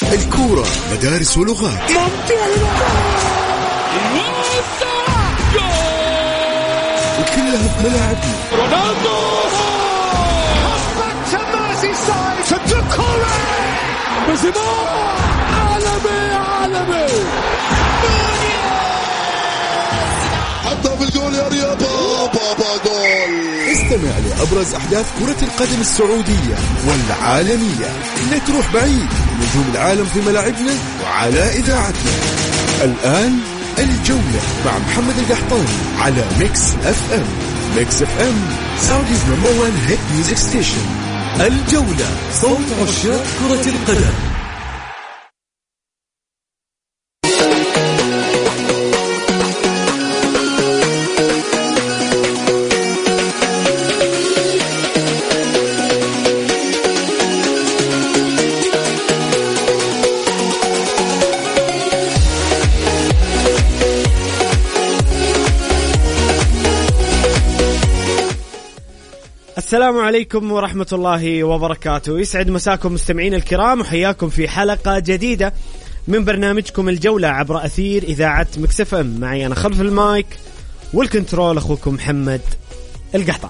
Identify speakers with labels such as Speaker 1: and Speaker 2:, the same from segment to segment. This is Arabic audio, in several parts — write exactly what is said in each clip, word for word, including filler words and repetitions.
Speaker 1: الكورة مدارس ولغات. وكلها في ملاعبنا. رونالدو عالمي عالمي حطها في الجول يا رياض بابا جول. استمع لأبرز أحداث كرة القدم السعودية والعالمية. لا تروح بعيد، نجوم العالم في ملاعبنا وعلى إذاعتنا. الآن الجولة مع محمد القحطاني على ميكس اف ام. ميكس اف ام سعوديز نمبر وان هيت ميوزك ستيشن. الجولة، صوت عشاق كرة القدم.
Speaker 2: السلام عليكم ورحمة الله وبركاته. يسعد مساكم مستمعين الكرام، وحياكم في حلقة جديدة من برنامجكم الجولة عبر أثير إذاعة ميكس اف ام. معي أنا خلف المايك والكنترول أخوكم محمد القحطان.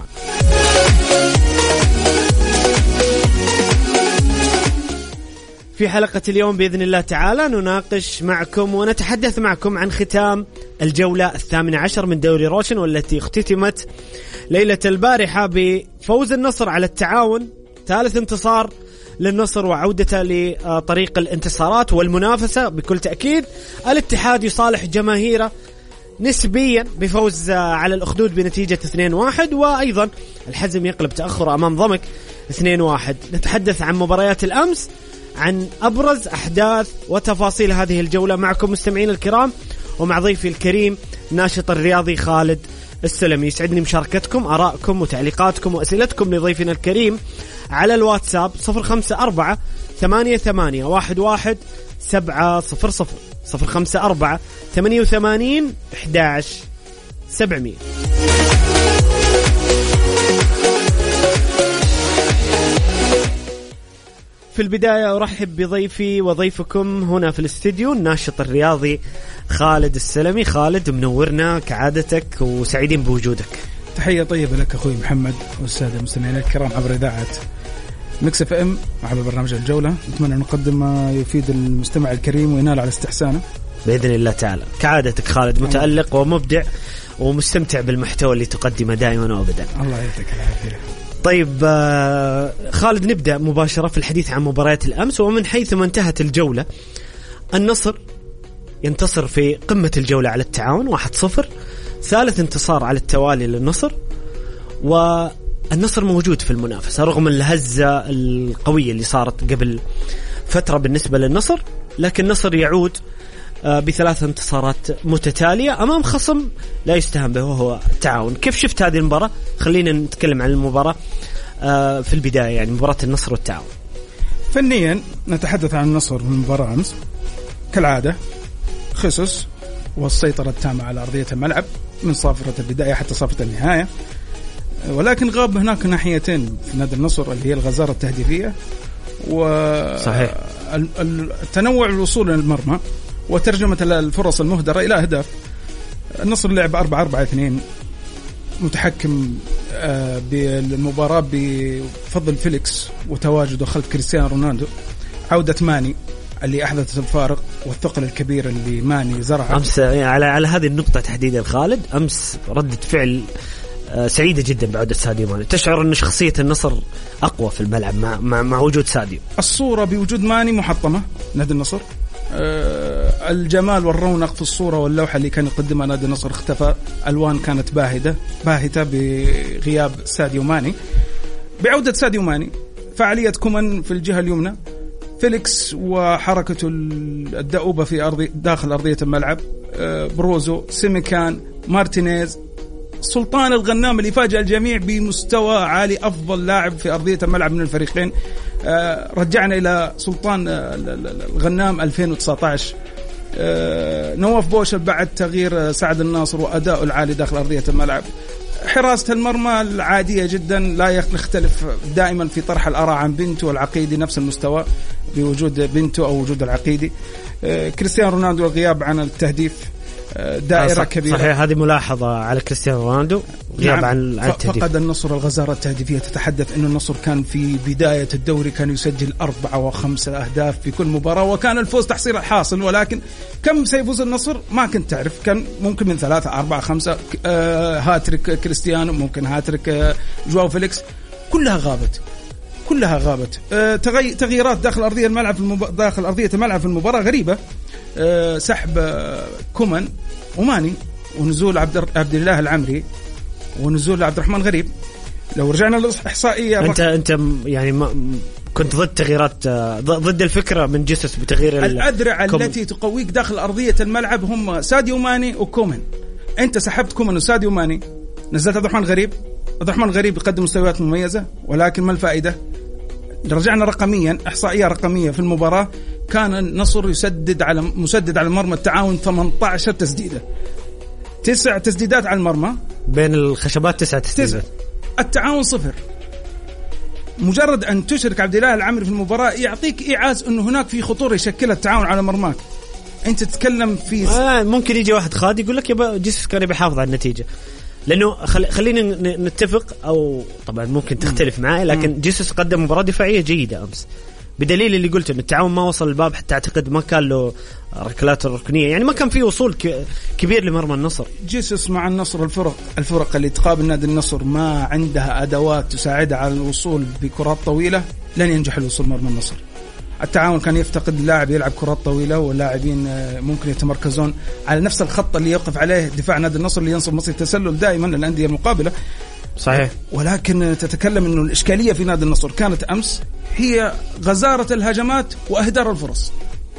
Speaker 2: في حلقة اليوم بإذن الله تعالى نناقش معكم ونتحدث معكم عن ختام الجولة الثامنة عشر من دوري روشن، والتي اختتمت ليلة البارحة بفوز النصر على التعاون، ثالث انتصار للنصر وعودته لطريق الانتصارات والمنافسة. بكل تأكيد الاتحاد يصالح جماهيره نسبيا بفوز على الأخدود بنتيجة اثنين واحد، وأيضا الحزم يقلب تأخر أمام ضمك اثنين واحد. نتحدث عن مباريات الأمس، عن أبرز أحداث وتفاصيل هذه الجولة معكم مستمعين الكرام، ومع ضيفي الكريم ناشط الرياضي خالد السلمي. يسعدني مشاركتكم، آرائكم وتعليقاتكم وأسئلتكم لضيفنا الكريم على الواتساب صفر خمسة أربعة ثمانية ثمانية واحد واحد سبعة صفر صفر صفر خمسة أربعة ثمانية ثمانين أحد عشر سبعمية. في البداية أرحب بضيفي وضيفكم هنا في الاستديو الناشط الرياضي خالد السلمي. خالد منورنا كعادتك وسعيدين بوجودك.
Speaker 3: تحية طيبة لك أخوي محمد والسادة المستمعين الكرام عبر إذاعة ميكس اف ام وعبر برنامج الجولة. نتمنى أن نقدم ما يفيد المستمع الكريم وينال على استحسانه
Speaker 2: بإذن الله تعالى. كعادتك خالد متألق ومبدع ومستمتع بالمحتوى اللي تقدمه دائما وأبدا.
Speaker 3: الله يعطيك العافية.
Speaker 2: طيب خالد، نبدأ مباشرة في الحديث عن مباريات الأمس، ومن حيث ما انتهت الجولة. النصر ينتصر في قمة الجولة على التعاون واحد صفر، ثالث انتصار على التوالي للنصر، والنصر موجود في المنافسة رغم الهزة القوية اللي صارت قبل فترة بالنسبة للنصر، لكن النصر يعود بثلاث انتصارات متتالية أمام خصم لا يستهان به وهو التعاون. كيف شفت هذه المباراة؟ خلينا نتكلم عن المباراة في البداية، يعني مباراة النصر والتعاون.
Speaker 3: فنيا نتحدث عن النصر من مباراة أمس كالعادة، خصوص والسيطرة التامة على أرضية الملعب من صافرة البداية حتى صافرة النهاية، ولكن غاب هناك ناحيتين في نادي النصر اللي هي الغزارة التهديفية والتنوع الوصول للمرمى وترجمة الفرص المهدرة إلى أهداف. النصر لعب أربعة أربعة اثنين، متحكم بالمباراة بفضل فيليكس وتواجده خلف كريستيانو رونالدو، عودة ماني اللي أحدثت الفارق والثقل الكبير اللي ماني زرعه
Speaker 2: أمس. على على هذه النقطة تحديدا خالد، أمس ردة فعل سعيدة جدا بعودة ساديو ماني. تشعر أن شخصية النصر أقوى في الملعب مع, مع, مع وجود ساديو.
Speaker 3: الصورة بوجود ماني محطمة نادي النصر، أه الجمال والرونق في الصورة واللوحة اللي كان يقدمها نادي النصر اختفى، ألوان كانت باهتة باهتة بغياب ساديو ماني. بعودة ساديو ماني فعالية كومان في الجهة اليمنى، فيليكس وحركته الدؤوبة في أرض داخل أرضية الملعب، أه بروزو، سيميكان، مارتينيز، سلطان الغنام اللي فاجأ الجميع بمستوى عالي، أفضل لاعب في أرضية الملعب من الفريقين. آه رجعنا إلى سلطان الغنام ألفين وتسعة عشر. آه نواف بوشل بعد تغيير سعد الناصر وأداء العالي داخل أرضية الملعب. حراسة المرمى العادية جدا، لا يختلف دائما في طرح الآراء عن بنتو والعقيدي نفس المستوى بوجود بنتو أو وجود العقيدي. كريستيانو رونالدو الغياب عن التهديف دائرة
Speaker 2: صح
Speaker 3: كبيرة.
Speaker 2: صحيح، هذه ملاحظة على كريستيانو رونالدو، غياب نعم. عن التهديف.
Speaker 3: فقد النصر الغزارة التهديفية، تتحدث أن النصر كان في بداية الدوري كان يسجل أربعة وخمسة أهداف في كل مباراة، وكان الفوز تحصيل الحاصل، ولكن كم سيفوز النصر ما كنت تعرف، كان ممكن من ثلاثة أربعة خمسة آه هاتريك كريستيانو، ممكن هاتريك آه جواو فيليكس، كلها غابت كلها غابت. آه تغييرات داخل أرضية الملعب في المب... داخل أرضية الملعب في المباراة غريبة. آه سحب آه كومان وماني، ونزول عبد عبد الله العمري، ونزول عبد الرحمن غريب. لو رجعنا للإحصائية
Speaker 2: انت انت يعني ما كنت ضد تغييرات، ضد الفكرة من جيسوس بتغيير
Speaker 3: الأذرع التي تقويك داخل أرضية الملعب هم ساديو ماني وكومان. انت سحبت كومان وساديو ماني، نزلت عبد الرحمن غريب. عبد الرحمن غريب يقدم مستويات مميزة، ولكن ما الفائدة؟ رجعنا رقميا، إحصائية رقمية في المباراة، كان النصر يسدد على مسدد على المرمى التعاون ثمانية عشر تسديدة، تسع تسديدات على المرمى
Speaker 2: بين الخشبات، تسع تسديدات،
Speaker 3: التعاون صفر. مجرد أن تشرك عبد الله العمري في المباراة يعطيك إيعاز أنه هناك في خطورة يشكلها التعاون على مرماك. أنت تتكلم في
Speaker 2: آه ممكن يجي واحد خادي يقول لك يا جيسوس كان بيحافظ على النتيجة، لأنه خل... خلينا نتفق، أو طبعا ممكن تختلف معي، لكن جيسوس قدم مباراة دفاعية جيدة أمس، بدليل اللي قلته أن التعاون ما وصل الباب، حتى أعتقد ما كان له ركلات الركنية، يعني ما كان فيه وصول ك... كبير لمرمى النصر.
Speaker 3: جيسوس مع النصر الفرق الفرق اللي تقابل نادي النصر ما عندها أدوات تساعدها على الوصول بكرات طويلة، لن ينجح الوصول مرمى النصر. التعاون كان يفتقد لاعب يلعب كرات طويلة، واللاعبين ممكن يتمركزون على نفس الخط اللي يقف عليه دفاع نادي النصر اللي ينصب مصير التسلل دائما للأندية المقابلة.
Speaker 2: صحيح.
Speaker 3: ولكن تتكلم إنه الإشكالية في نادي النصر كانت أمس هي غزارة الهجمات وإهدار الفرص.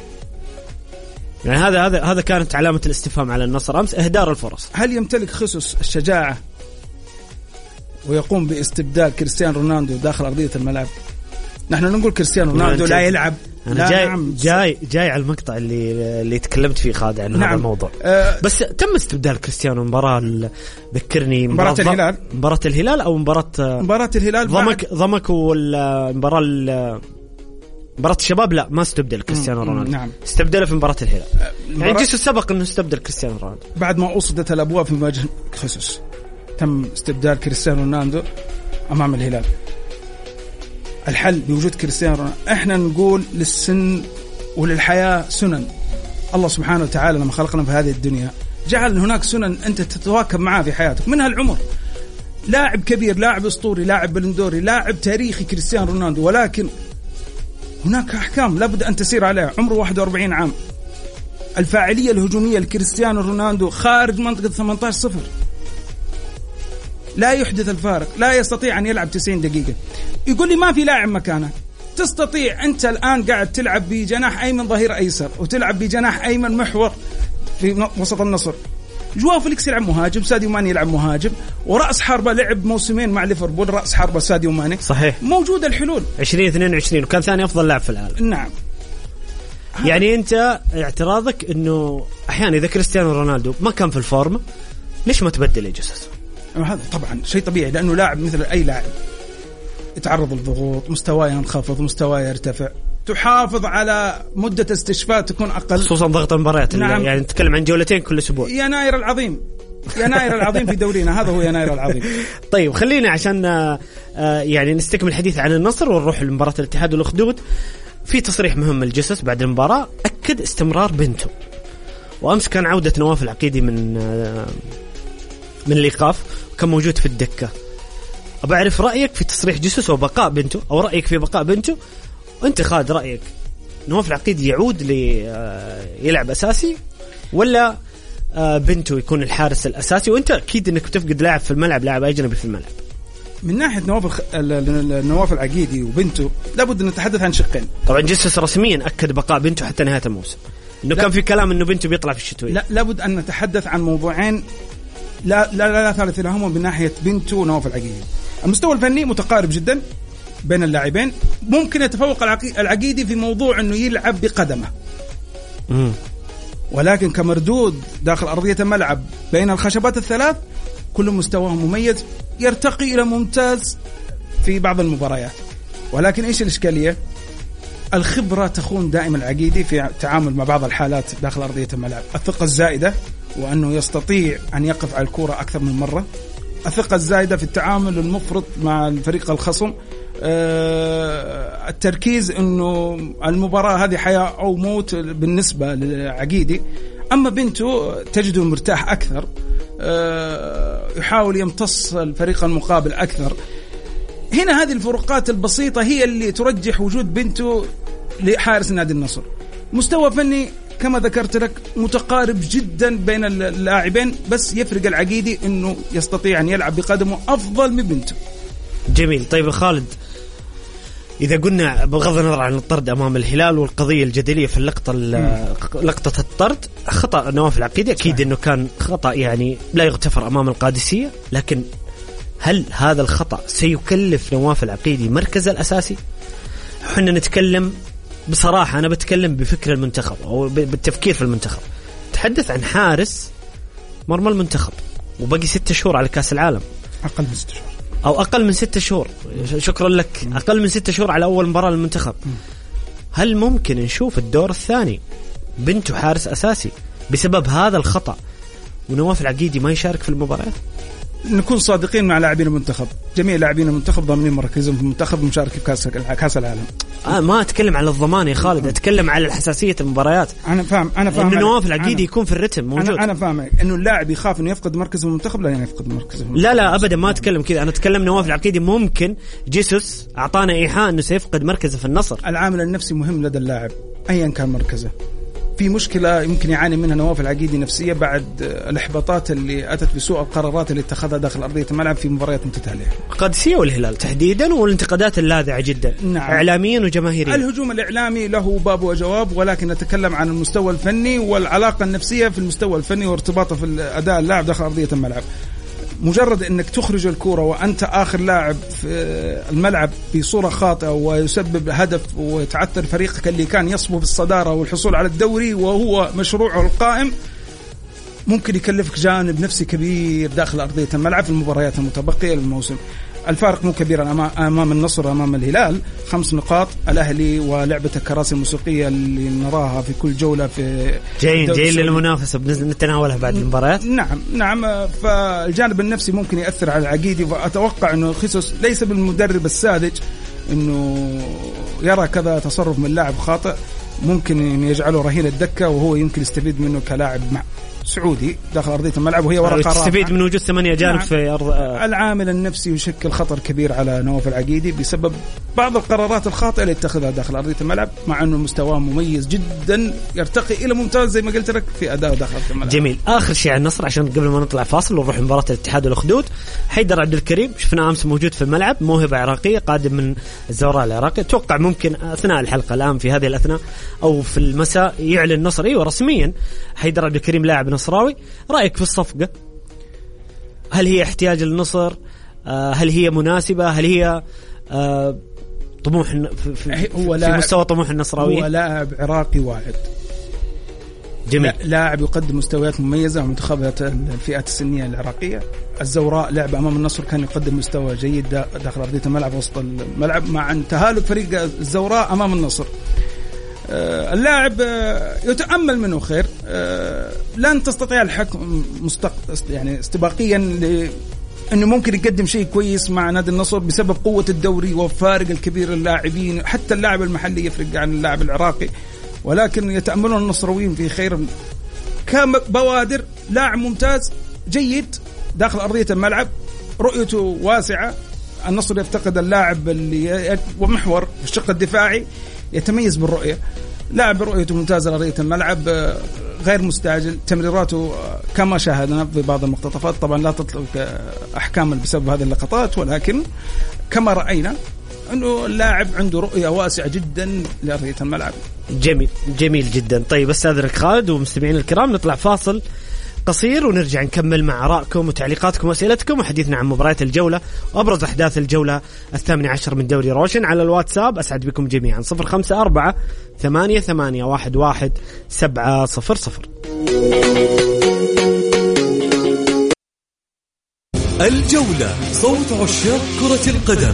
Speaker 2: يعني هذا هذا هذا كانت علامة الاستفهام على النصر أمس، إهدار الفرص.
Speaker 3: هل يمتلك خصوص الشجاعة ويقوم باستبدال كريستيانو رونالدو داخل أرضية الملعب؟ نحن نقول كريستيانو رونالدو لا يلعب.
Speaker 2: أنا جاي نعم. جاي جاي على المقطع اللي اللي تكلمت فيه خالد عن نعم. هذا الموضوع. أه بس تم استبدال كريستيانو مباراة، ذكرني
Speaker 3: مباراة الهلال،
Speaker 2: مباراة الهلال أو مباراة
Speaker 3: مباراة الهلال
Speaker 2: ضمك ضمك والمباراة مباراة الشباب لا ما استبدل كريستيانو رونالدو. نعم. استبدله في مباراة الهلال. أه يعني جيسوس سبق إنه استبدل كريستيانو رونالدو
Speaker 3: بعد ما أصدت الأبواب في مواجهة خصوص، تم استبدال كريستيانو رونالدو أمام الهلال. الحل بوجود كريستيانو رونالدو. احنا نقول للسن وللحياة سنن. الله سبحانه وتعالى لما خلقنا في هذه الدنيا جعل هناك سنن انت تتواكب معها في حياتك، منها العمر. لاعب كبير، لاعب اسطوري، لاعب بلندوري، لاعب تاريخي كريستيانو رونالدو، ولكن هناك احكام لابد ان تسير عليها. عمره واحد وأربعين عام. الفاعلية الهجومية لكريستيانو رونالدو خارج منطقة ثمانية عشر صفر، لا يحدث الفارق، لا يستطيع أن يلعب تسعين دقيقة. يقول لي ما في لاعب مكانه. تستطيع أنت الآن قاعد تلعب بجناح أيمن ظهير أيسر، وتلعب بجناح أيمن محور في وسط النصر. جواو فيليكس يلعب مهاجم، ساديو ماني يلعب مهاجم، ورأس حربة لعب موسمين مع ليفربول رأس حربة ساديو ماني.
Speaker 2: صحيح.
Speaker 3: موجودة الحلول.
Speaker 2: عشرين اثنين وعشرين وكان ثاني أفضل لاعب في العالم.
Speaker 3: نعم.
Speaker 2: يعني أنت اعتراضك إنه أحيانا إذا كريستيانو رونالدو ما كان في الفورمة ليش ما تبدل يا جيسوس؟
Speaker 3: هذا طبعا شيء طبيعي، لأنه لاعب مثل أي لاعب يتعرض للضغوط، مستواه ينخفض، مستواه يرتفع، تحافظ على مدة استشفاء تكون أقل،
Speaker 2: خصوصا ضغط المباريات. نعم. يعني نتكلم عن جولتين كل أسبوع.
Speaker 3: يناير العظيم، يناير العظيم في دورينا، هذا هو يناير العظيم.
Speaker 2: طيب خلينا عشان يعني نستكمل الحديث عن النصر ونروح لمباراة الاتحاد والأخدود. في تصريح مهم الجسس بعد المباراة أكد استمرار بنتو، وأمس كان عودة نواف العقيدي من من الإيقاف وكان موجود في الدكة. أبى أعرف رأيك في تصريح جيسوس وبقاء بنتو، أو رأيك في بقاء بنتو، وأنت خالد رأيك نواف العقيدي يعود ليلعب أساسي ولا بنتو يكون الحارس الأساسي؟ وأنت أكيد أنك بتفقد لاعب في الملعب، لاعب أجنبي في الملعب.
Speaker 3: من ناحية نواف الخ... نواف العقيدي وبنتو لابد أن نتحدث عن شقين.
Speaker 2: طبعا جيسوس رسميا أكد بقاء بنتو حتى نهاية الموسم، إنه كان في كلام إنه بنتو بيطلع في الشتوية.
Speaker 3: لا لابد أن نتحدث عن موضوعين لا لا لا, لا ثالث لهما من ناحية بنتو ونواف العقيدي. المستوى الفني متقارب جدا بين اللاعبين، ممكن يتفوق العقيدي في موضوع أنه يلعب بقدمه، م. ولكن كمردود داخل أرضية الملعب بين الخشبات الثلاث كل مستواه مميز، يرتقي إلى ممتاز في بعض المباريات. ولكن إيش الإشكالية؟ الخبرة تخون دائما العقيدي في التعامل مع بعض الحالات داخل أرضية الملعب. الثقة الزائدة وأنه يستطيع أن يقف على الكرة أكثر من مرة، الثقة الزائدة في التعامل المفرط مع الفريق الخصم، أه التركيز أنه المباراة هذه حياة أو موت بالنسبة للعقيدي. أما بنته تجده مرتاح أكثر، أه يحاول يمتص الفريق المقابل أكثر. هنا هذه الفروقات البسيطة هي اللي ترجح وجود بنته لحارس نادي النصر. مستوى فني كما ذكرت لك متقارب جدا بين اللاعبين، بس يفرق العقيدي انه يستطيع ان يلعب بقدمه افضل من بنته.
Speaker 2: جميل. طيب خالد، اذا قلنا بغض النظر عن الطرد امام الهلال والقضيه الجدليه في اللقطه لقطه الطرد، خطا نواف العقيدي اكيد صحيح. انه كان خطا يعني لا يغتفر امام القادسيه، لكن هل هذا الخطا سيكلف نواف العقيدي مركز الاساسي؟ احنا نتكلم بصراحة، أنا بتكلم بفكر المنتخب أو بالتفكير في المنتخب. تحدث عن حارس مرمى المنتخب وبقي ستة شهور على كأس العالم،
Speaker 3: أقل من ستة شهور
Speaker 2: أو أقل من ستة شهور. شكرا لك. م. أقل من ستة شهور على أول مباراة للمنتخب. م. هل ممكن نشوف الدور الثاني بنته حارس أساسي بسبب هذا الخطأ ونواف العقيدي ما يشارك في المباراة؟
Speaker 3: نكون صادقين مع لاعبين المنتخب، جميع لاعبين المنتخب ضامنين مراكزهم في المنتخب ومشاركة في كأس كأس العالم.
Speaker 2: آه ما أتكلم على الضمان يا خالد، أتكلم على الحساسية المباريات.
Speaker 3: أنا فاهم أنا فاهم
Speaker 2: إنه نواف العقيدي يكون في الرتم موجود.
Speaker 3: أنا, أنا فاهم إنه اللاعب يخاف إنه يفقد مركزه في المنتخب، لا يعني يفقد مركزه.
Speaker 2: لا لا أبدا ما أتكلم كذا، أنا أتكلم نواف العقيدي ممكن جيسوس أعطانا إيحاء إنه سيفقد مركزه في النصر.
Speaker 3: العامل النفسي مهم لدى اللاعب أيا كان مركزه. في مشكلة يمكن يعاني منها نواف العقيدي نفسية بعد الإحباطات اللي أتت بسوء القرارات اللي اتخذها داخل أرضية الملعب في مباريات متتالية،
Speaker 2: القادسية والهلال تحديدا، والانتقادات اللاذعة جدا. نعم. إعلاميا وجماهيريا.
Speaker 3: الهجوم الإعلامي له باب وجواب، ولكن نتكلم عن المستوى الفني والعلاقة النفسية في المستوى الفني وارتباطه في الأداء اللاعب داخل أرضية الملعب. مجرد أنك تخرج الكرة وأنت آخر لاعب في الملعب بصورة خاطئة ويسبب هدف ويتعثر فريقك اللي كان يصبو بالصدارة والحصول على الدوري وهو مشروعه القائم، ممكن يكلفك جانب نفسي كبير داخل أرضية الملعب في المباريات المتبقية للموسم. الفارق مو كبير أمام النصر أمام الهلال، خمس نقاط. الأهلي ولعبة الكراسي الموسيقية اللي نراها في كل جولة في
Speaker 2: جايين جايين للمنافسة بنتناولها بعد المباريات.
Speaker 3: نعم نعم. فالجانب النفسي ممكن يأثر على العقيدي، وأتوقع أنه خيسوس ليس بالمدرب الساذج أنه يرى كذا تصرف من لاعب خاطئ ممكن يجعله رهين الدكة، وهو يمكن يستفيد منه كلاعب مع سعودي داخل أرضية الملعب وهي ورقة رابحة.
Speaker 2: تستفيد من وجود ثمانية أجانب. نعم. في أرض.
Speaker 3: العامل النفسي يشكل خطر كبير على نواف العقيدي بسبب بعض القرارات الخاطئة اللي اتخذها داخل أرضية الملعب، مع أنه مستواه مميز جدا يرتقي إلى ممتاز زي ما قلت لك في أداء داخل أرضية الملعب.
Speaker 2: جميل. آخر شيء عن النصر عشان قبل ما نطلع فاصل ونروح مباراة الاتحاد والأخدود. حيدر عبد الكريم شفنا أمس موجود في الملعب، موهبة عراقية قادم من الزوراء العراقي. توقع ممكن أثناء الحلقة الآن في هذه الأثناء أو في المساء يعلن النصر ايوه رسميا حيدر عبد الكريم لاعب نصراوي. رأيك في الصفقة؟ هل هي احتياج للنصر؟ هل هي مناسبة؟ هل هي طموح في, في, هو في مستوى طموح النصراوي؟
Speaker 3: هو لاعب عراقي واحد.
Speaker 2: جميل.
Speaker 3: لاعب يقدم مستويات مميزة ومنتخبات الفئات السنية العراقية. الزوراء لعب أمام النصر كان يقدم مستوى جيد داخل أرضية الملعب وسط الملعب، مع أن تهالك فريق الزوراء أمام النصر. اللاعب يتأمل منه خير. لن تستطيع الحكم مستق... يعني استباقيا ل... أنه ممكن يقدم شيء كويس مع نادي النصر بسبب قوة الدوري وفارق الكبير اللاعبين، حتى اللاعب المحلي يفرق عن اللاعب العراقي، ولكن يتأملون النصراويين في خير. كبوادر لاعب ممتاز جيد داخل أرضية الملعب، رؤيته واسعة. النصر يفتقد اللاعب اللي ومحور في الشق الدفاعي يتميز بالرؤية. لاعب رؤيته ممتازة لأرضية الملعب، غير مستعجل، تمريراته كما شاهدنا في بعض المقتطفات. طبعا لا تطلق أحكام بسبب هذه اللقطات، ولكن كما رأينا أنه اللاعب عنده رؤية واسعة جدا لأرضية الملعب.
Speaker 2: جميل جميل جدا. طيب أستاذنك خالد ومستمعين الكرام نطلع فاصل قصير ونرجع نكمل مع آرائكم وتعليقاتكم وأسئلتكم وحديثنا عن مباريات الجولة وأبرز أحداث الجولة الثامنة عشر من دوري روشن على الواتساب. أسعد بكم جميعا. صفر خمسة أربعة ثمانية ثمانية واحد واحد سبعة صفر صفر.
Speaker 1: الجولة، صوت عشاق كرة القدم.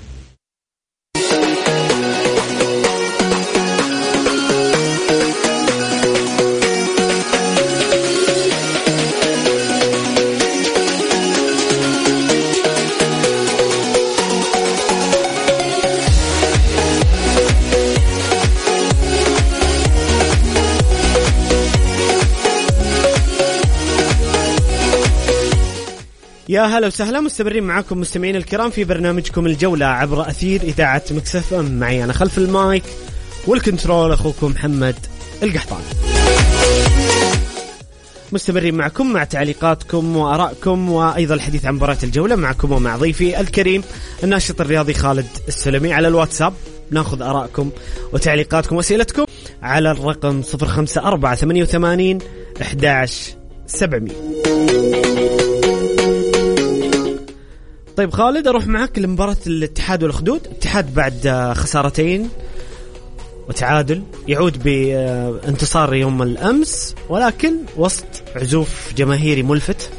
Speaker 2: يا هلا وسهلا، مستمرين معاكم مستمعين الكرام في برنامجكم الجولة عبر أثير إذاعة مكس اف ام. معي أنا خلف المايك والكنترول أخوكم محمد القحطان. مستمرين معكم مع تعليقاتكم وآرائكم وأيضا الحديث عن مباراة الجولة معكم ومع ضيفي الكريم الناشط الرياضي خالد السلمي. على الواتساب ناخذ آرائكم وتعليقاتكم وأسئلتكم على الرقم صفر خمسة أربعة ثمانية وثمانين أحد عشر سبعمية. طيب خالد، أروح معك لمباراة الاتحاد والأخدود. الاتحاد بعد خسارتين وتعادل يعود بانتصار يوم الأمس، ولكن وسط عزوف جماهيري ملفت.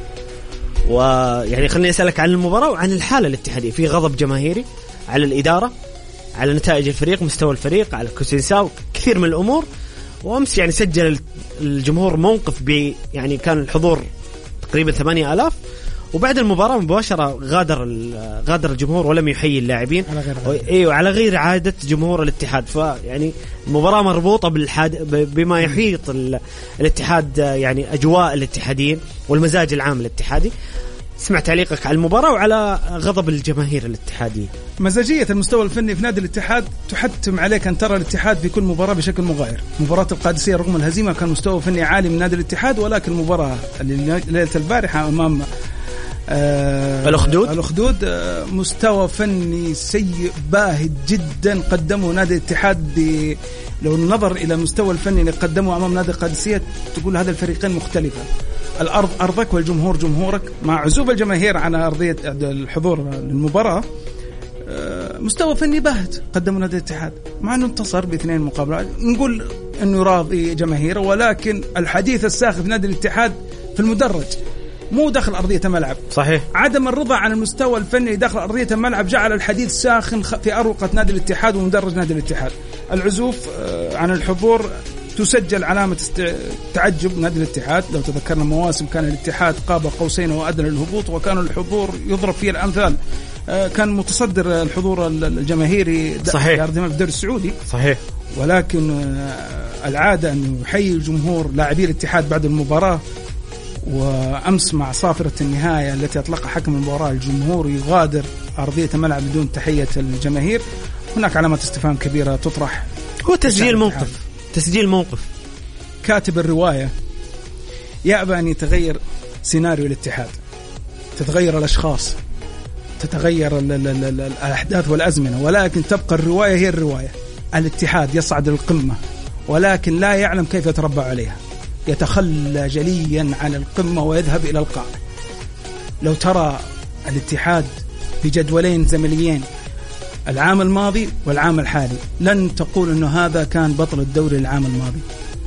Speaker 2: ويعني خليني أسألك عن المباراة وعن الحالة الاتحادية. في غضب جماهيري على الإدارة، على نتائج الفريق، مستوى الفريق، على كوسينساو، كثير من الأمور. وأمس يعني سجل الجمهور موقف ب يعني كان الحضور تقريبا ثمانية آلاف، وبعد المباراة مباشرة غادر غادر الجمهور ولم يحيي اللاعبين على غير ايوه على غير عادة جمهور الاتحاد. فيعني المباراة مربوطة بالحاد بما يحيط الاتحاد، يعني أجواء الاتحاديين والمزاج العام الاتحادي. سمع تعليقك على المباراة وعلى غضب الجماهير الاتحادية.
Speaker 3: مزاجية المستوى الفني في نادي الاتحاد تحتم عليك أن ترى الاتحاد في كل مباراة بشكل مغاير. مباراة القادسية رغم الهزيمة كان مستوى فني عالي من نادي الاتحاد، ولكن المباراة ليلة البارحة أمام
Speaker 2: آه الأخدود
Speaker 3: الأخدود آه مستوى فني سيء باهت جدا قدمه نادي الاتحاد. لو النظر إلى مستوى الفني اللي قدمه أمام نادي القادسية تقول هذا الفريقين مختلفة. الأرض أرضك والجمهور جمهورك، مع عزوف الجماهير عن أرضية الحضور للمباراة. آه مستوى فني باهت قدمه نادي الاتحاد، مع أنه انتصر باثنين مقابلات. نقول أنه راضي جماهيره، ولكن الحديث الساخن في نادي الاتحاد في المدرج، مو داخل أرضية الملعب.
Speaker 2: صحيح.
Speaker 3: عدم الرضا عن المستوى الفني داخل أرضية الملعب جعل الحديث ساخن في أروقة نادي الاتحاد ومدرج نادي الاتحاد. العزوف عن الحضور تسجل علامة تعجب نادي الاتحاد. لو تذكرنا مواسم كان الاتحاد قاب قوسين وأدنى للهبوط، وكان الحضور يضرب فيه الأمثال. كان متصدر الحضور الجماهيري
Speaker 2: صحيح
Speaker 3: في الدوري السعودي.
Speaker 2: صحيح.
Speaker 3: ولكن العادة أن يحيي الجمهور لاعبي الاتحاد بعد المباراة. وأمس مع صافرة النهاية التي أطلقها حكم المباراة الجمهور يغادر أرضية الملعب بدون تحية الجماهير. هناك علامة استفهام كبيرة تطرح.
Speaker 2: هو تسجيل موقف تسجيل موقف
Speaker 3: كاتب الرواية يأبى أن يتغير سيناريو الاتحاد، تتغير الأشخاص، تتغير الأحداث والأزمنة، ولكن تبقى الرواية هي الرواية. الاتحاد يصعد للقمة ولكن لا يعلم كيف يتربع عليها، يتخلى جليا عن القمة ويذهب إلى القاع. لو ترى الاتحاد بجدولين زمنيين العام الماضي والعام الحالي، لن تقول أنه هذا كان بطل الدوري العام الماضي.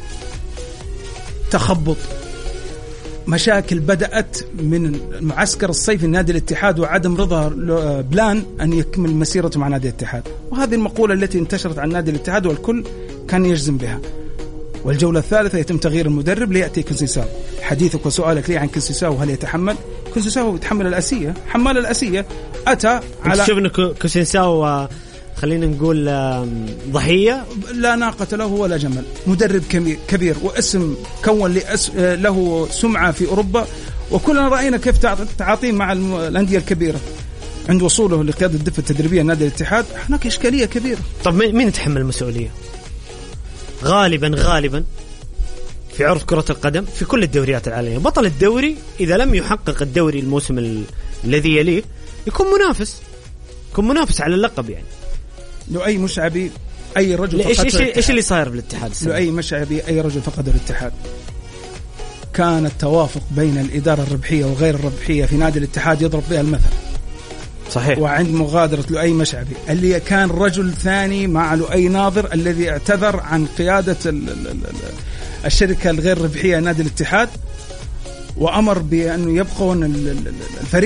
Speaker 3: تخبط، مشاكل بدأت من معسكر الصيف النادي الاتحاد وعدم رضا بلان أن يكمل مسيرته مع نادي الاتحاد. وهذه المقولة التي انتشرت عن نادي الاتحاد والكل كان يجزم بها. والجولة الثالثة يتم تغيير المدرب ليأتي كونسيساو. حديثك وسؤالك لي عن كونسيساو، هل يتحمل؟ كونسيساو يتحمل الأسية، حمال الأسية. أتى على
Speaker 2: شوف إنه كونسيساو خلينا نقول ضحية،
Speaker 3: لا ناقة له ولا جمل. مدرب كبير واسم كون له سمعة في أوروبا، وكلنا رأينا كيف تعاطيه مع الأندية الكبيرة. عند وصوله لقيادة الدفة التدريبية نادي الاتحاد هناك إشكالية كبيرة.
Speaker 2: طب مين يتحمل المسؤولية؟ غالبا غالبا في عرف كرة القدم في كل الدوريات العالمية بطل الدوري إذا لم يحقق الدوري الموسم ال... الذي يليه يكون منافس يكون منافس على اللقب. يعني
Speaker 3: لؤي مشعبي أي رجل
Speaker 2: إيش إيش إيش اللي صاير بالاتحاد؟
Speaker 3: لؤي مشعبي أي رجل فقد الاتحاد. كان التوافق بين الإدارة الربحية وغير الربحية في نادي الاتحاد يضرب بها المثل.
Speaker 2: صحيح.
Speaker 3: وعند مغادرة لؤي مشعبي اللي كان رجل ثاني مع لؤي ناظر الذي اعتذر عن قيادة الشركة الغير ربحية نادي الاتحاد، وأمر بأنه يبقون الفريق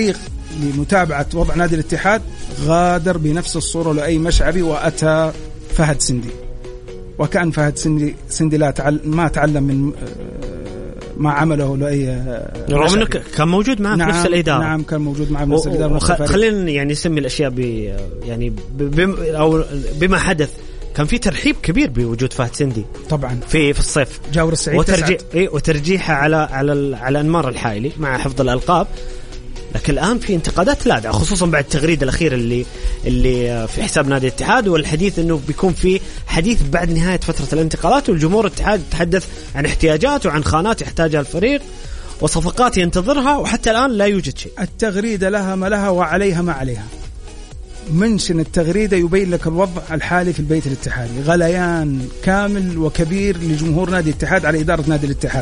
Speaker 3: لمتابعة وضع نادي الاتحاد غادر بنفس الصورة لأي مشعبي وأتى فهد سندي، وكان فهد سندي سندي لا تعل ما تعلم من ما عمله لأي
Speaker 2: رغم أنه كان موجود معه
Speaker 3: نعم
Speaker 2: في نفس الإدارة.
Speaker 3: نعم كان موجود معه في نفس الإدارة.
Speaker 2: وخ... خلينا يعني نسمي الأشياء ب يعني ب... ب... أو بما حدث. كان في ترحيب كبير بوجود فهد سندي
Speaker 3: طبعا
Speaker 2: في في الصيف،
Speaker 3: جاور السعيد
Speaker 2: وترجيح إيه وترجيحه على على على أنمار الحائلي مع حفظ الألقاب. لكن الآن في انتقادات لاذعة خصوصا بعد التغريدة الأخيرة اللي اللي في حساب نادي الاتحاد، والحديث إنه بيكون في حديث بعد نهاية فترة الانتقالات، والجمهور الاتحاد يتحدث عن احتياجات وعن خانات يحتاجها الفريق وصفقات ينتظرها، وحتى الآن لا يوجد شيء.
Speaker 3: التغريدة لها ما لها وعليها ما عليها. منشن التغريدة يبين لك الوضع الحالي في البيت الاتحادي، غليان كامل وكبير لجمهور نادي الاتحاد على إدارة نادي الاتحاد.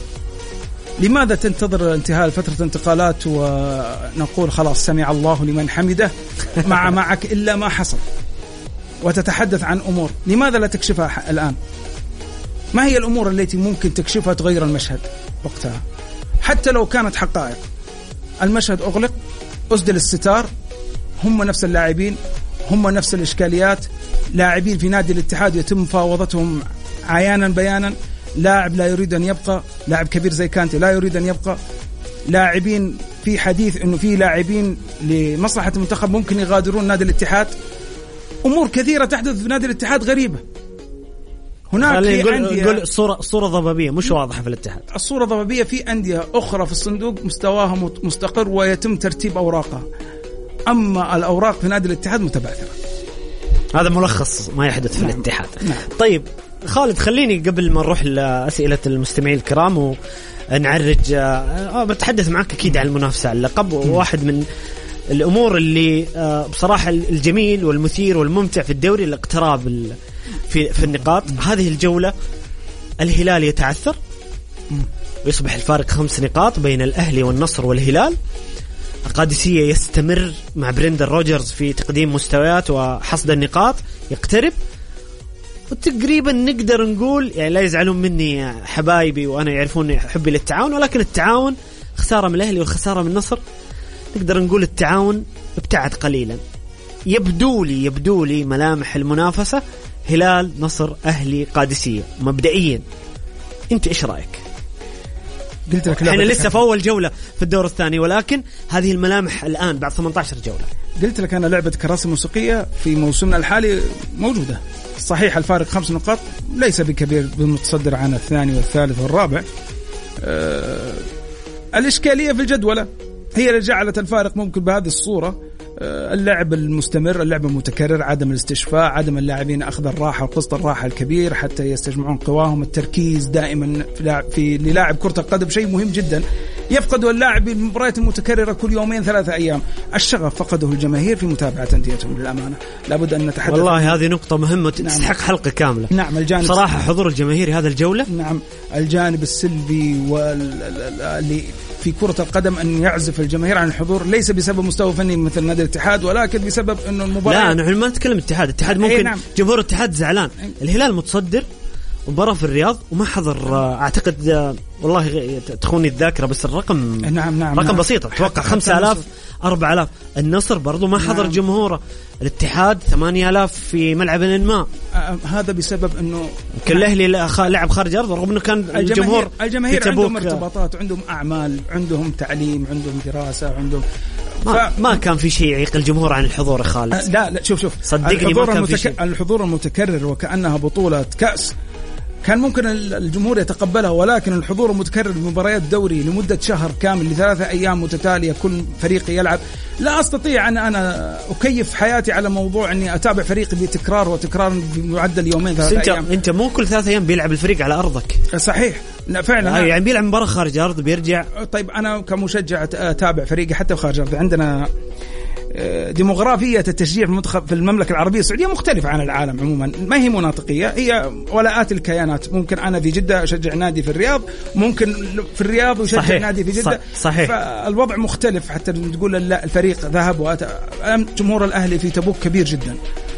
Speaker 3: لماذا تنتظر انتهاء فترة انتقالات ونقول خلاص سمع الله لمن حمده مع معك إلا ما حصل، وتتحدث عن أمور لماذا لا تكشفها الآن؟ ما هي الأمور التي ممكن تكشفها تغير المشهد وقتها؟ حتى لو كانت حقائق. المشهد أغلق، أسدل الستار، هم نفس اللاعبين، هم نفس الإشكاليات، لاعبين في نادي الاتحاد يتم مفاوضتهم عيانا بيانا، لاعب لا يريد أن يبقى، لاعب كبير زي كانتي لا يريد أن يبقى، لاعبين في حديث أنه في لاعبين لمصلحة المنتخب ممكن يغادرون نادي الاتحاد. أمور كثيرة تحدث في نادي الاتحاد غريبة. هناك في أندية
Speaker 2: نقول الصورة الصورة ضبابية مش واضحة في الاتحاد.
Speaker 3: الصورة ضبابية في أندية أخرى في الصندوق مستواها مستقر ويتم ترتيب أوراقها، أما الأوراق في نادي الاتحاد متبعثرة.
Speaker 2: هذا ملخص ما يحدث في
Speaker 3: نعم.
Speaker 2: الاتحاد.
Speaker 3: نعم.
Speaker 2: طيب خالد، خليني قبل ما نروح لأسئلة المستمعين الكرام ونعرج أه بتحدث معك أكيد عن المنافسة على اللقب، وواحد من الأمور اللي أه بصراحة الجميل والمثير والممتع في الدوري الاقتراب في في النقاط. هذه الجولة الهلال يتعثر ويصبح الفارق خمس نقاط بين الأهلي والنصر والهلال. القادسية يستمر مع بريندر روجرز في تقديم مستويات وحصد النقاط يقترب، وتقريبا نقدر نقول يعني لا يزعلون مني حبايبي وأنا يعرفون حبي للتعاون، ولكن التعاون خسارة من الأهلي والخسارة من النصر نقدر نقول التعاون ابتعد قليلا. يبدو لي يبدو لي ملامح المنافسة هلال نصر أهلي قادسية مبدئيا. أنت إيش رأيك؟
Speaker 3: قلت لك
Speaker 2: احنا لسه في أول جولة في الدور الثاني، ولكن هذه الملامح الآن بعد ثمانية عشر جولة.
Speaker 3: قلت لك أنا لعبة كراسي موسيقية في موسمنا الحالي موجودة. صحيح الفارق خمس نقاط ليس بكبير بالمتصدر عن الثاني والثالث والرابع. أه الإشكالية في الجدولة هي اللي جعلت الفارق ممكن بهذه الصورة. اللعب المستمر، اللعب المتكرر، عدم الاستشفاء، عدم اللاعبين أخذ الراحة وقسط الراحة الكبير حتى يستجمعون قواهم، التركيز دائما في, في للاعب كرة القدم شيء مهم جدا يفقده اللاعب المباريات المتكررة كل يومين ثلاثة أيام. الشغف فقده الجماهير في متابعة أنديتهم للأمانة. لابد أن نتحدث.
Speaker 2: والله هذه نقطة مهمة تستحق نعم. حلقة كاملة.
Speaker 3: نعم الجانب
Speaker 2: صراحة حضور الجماهير هذا الجولة.
Speaker 3: نعم الجانب السلبي واللي في كرة القدم أن يعزف الجماهير عن الحضور ليس بسبب مستوى فني مثل نادي الاتحاد، ولكن بسبب أنه المباراة.
Speaker 2: لا نحن ما نتكلم الاتحاد، الاتحاد ممكن نعم. جمهور الاتحاد زعلان. الهلال متصدر مباراة في الرياض وما حضر أعتقد والله تخوني الذاكرة بس الرقم
Speaker 3: نعم نعم
Speaker 2: رقم
Speaker 3: نعم.
Speaker 2: بسيط أتوقع خمسة آلاف أربعة آلاف. النصر برضو ما حضر نعم. جمهوره. الاتحاد ثمانية آلاف في ملعب الانماء.
Speaker 3: آه هذا بسبب انه
Speaker 2: كل الاهلي لعب خارج ارض رغم انه كان الجمهور
Speaker 3: الجماهير عندهم ارتباطات، عندهم اعمال، عندهم تعليم، عندهم دراسه، عندهم
Speaker 2: ما, ف... ما كان في شيء يعيق الجمهور عن الحضور يا خالد.
Speaker 3: آه لا لا شوف شوف
Speaker 2: صدقني ما كان في شيء.
Speaker 3: الحضور المتكرر وكأنها بطولة كأس كان ممكن الجمهور يتقبلها، ولكن الحضور المتكرر بمباريات دوري لمدة شهر كامل لثلاثة أيام متتالية كل فريق يلعب، لا أستطيع أن أنا أكيف حياتي على موضوع أني أتابع فريقي بتكرار وتكرار بمعدل يومين ثلاثة
Speaker 2: انت
Speaker 3: أيام.
Speaker 2: أنت مو كل ثلاثة أيام بيلعب الفريق على أرضك.
Speaker 3: صحيح فعلا
Speaker 2: يعني بيلعب مباراة خارج أرض بيرجع.
Speaker 3: طيب أنا كمشجع أتابع فريقي حتى خارج أرض. عندنا ديموغرافية التشجيع في المنتخب في المملكة العربية السعودية مختلفة عن العالم عموما، ما هي مناطقية، هي ولاءات الكيانات. ممكن أنا في جدة أشجع نادي في الرياض، ممكن في الرياض وشجع صحيح. نادي في جدة
Speaker 2: صحيح.
Speaker 3: فالوضع مختلف حتى تقول لا الفريق ذهب وأتى. جمهور الأهلي في تبوك كبير جدا،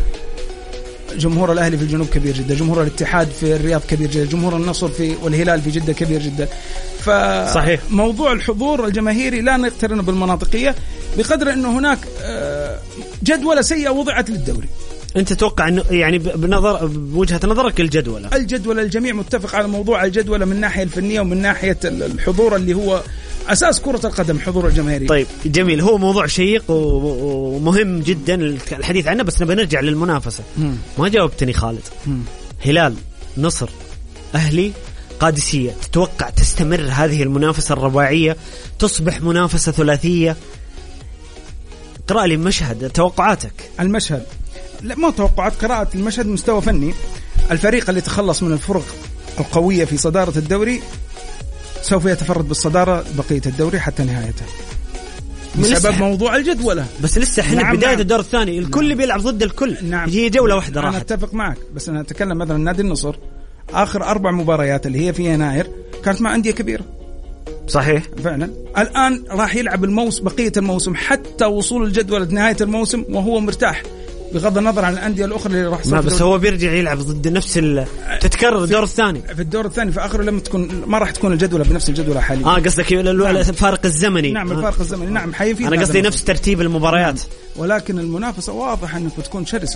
Speaker 3: جمهور الأهلي في الجنوب كبير جدا، جمهور الاتحاد في الرياض كبير جدا، جمهور النصر في والهلال في جدة كبير جدا. فموضوع الحضور الجماهيري لا نقترنه بالمناطقية. بقدر أنه هناك جدولة سيئة وضعت للدوري.
Speaker 2: أنت تتوقع أنه يعني بنظر بوجهة نظرك الجدولة
Speaker 3: الجدولة الجميع متفق على موضوع الجدولة من الناحية الفنية ومن ناحية الحضور اللي هو أساس كرة القدم، حضور الجماهيري.
Speaker 2: طيب جميل، هو موضوع شيق ومهم جدا الحديث عنه، بس نبي نرجع للمنافسة. مم. ما جاوبتني خالد. مم. هلال، نصر، أهلي، قادسية، تتوقع تستمر هذه المنافسة الرباعية، تصبح منافسة ثلاثية؟ قرأ لي مشهد توقعاتك.
Speaker 3: المشهد لا ما توقعات، قراءة المشهد مستوى فني. الفريق اللي تخلص من الفرق القوية في صدارة الدوري سوف يتفرد بالصدارة بقية الدوري حتى نهايته بسبب موضوع الجدولة.
Speaker 2: بس لسه احنا نعم بداية نعم. الدور الثاني الكل نعم. بيلعب ضد الكل. نعم. هي جولة واحدة راحت.
Speaker 3: أنا أتفق معك، بس أنا أتكلم مثلا نادي النصر آخر أربع مباريات اللي هي في يناير كانت مع أندية كبيرة.
Speaker 2: صحيح
Speaker 3: فعلا. الآن راح يلعب الموسم بقية الموسم حتى وصول الجدول لنهاية الموسم وهو مرتاح بغض النظر عن الأندية الأخرى اللي راح.
Speaker 2: ما بس هو بيرجع يلعب ضد نفس ال... تتكرر الدور الثاني.
Speaker 3: في الدور الثاني في آخره لما تكون ما راح تكون الجدولة بنفس الجدولة حاليا.
Speaker 2: آه قصدك نعم. الفارق الزمني.
Speaker 3: نعم الفارق
Speaker 2: آه.
Speaker 3: الزمني. نعم حيفيد.
Speaker 2: أنا قصدي نفس ترتيب المباريات.
Speaker 3: نعم. ولكن المنافسة واضح أنك بتكون شرسة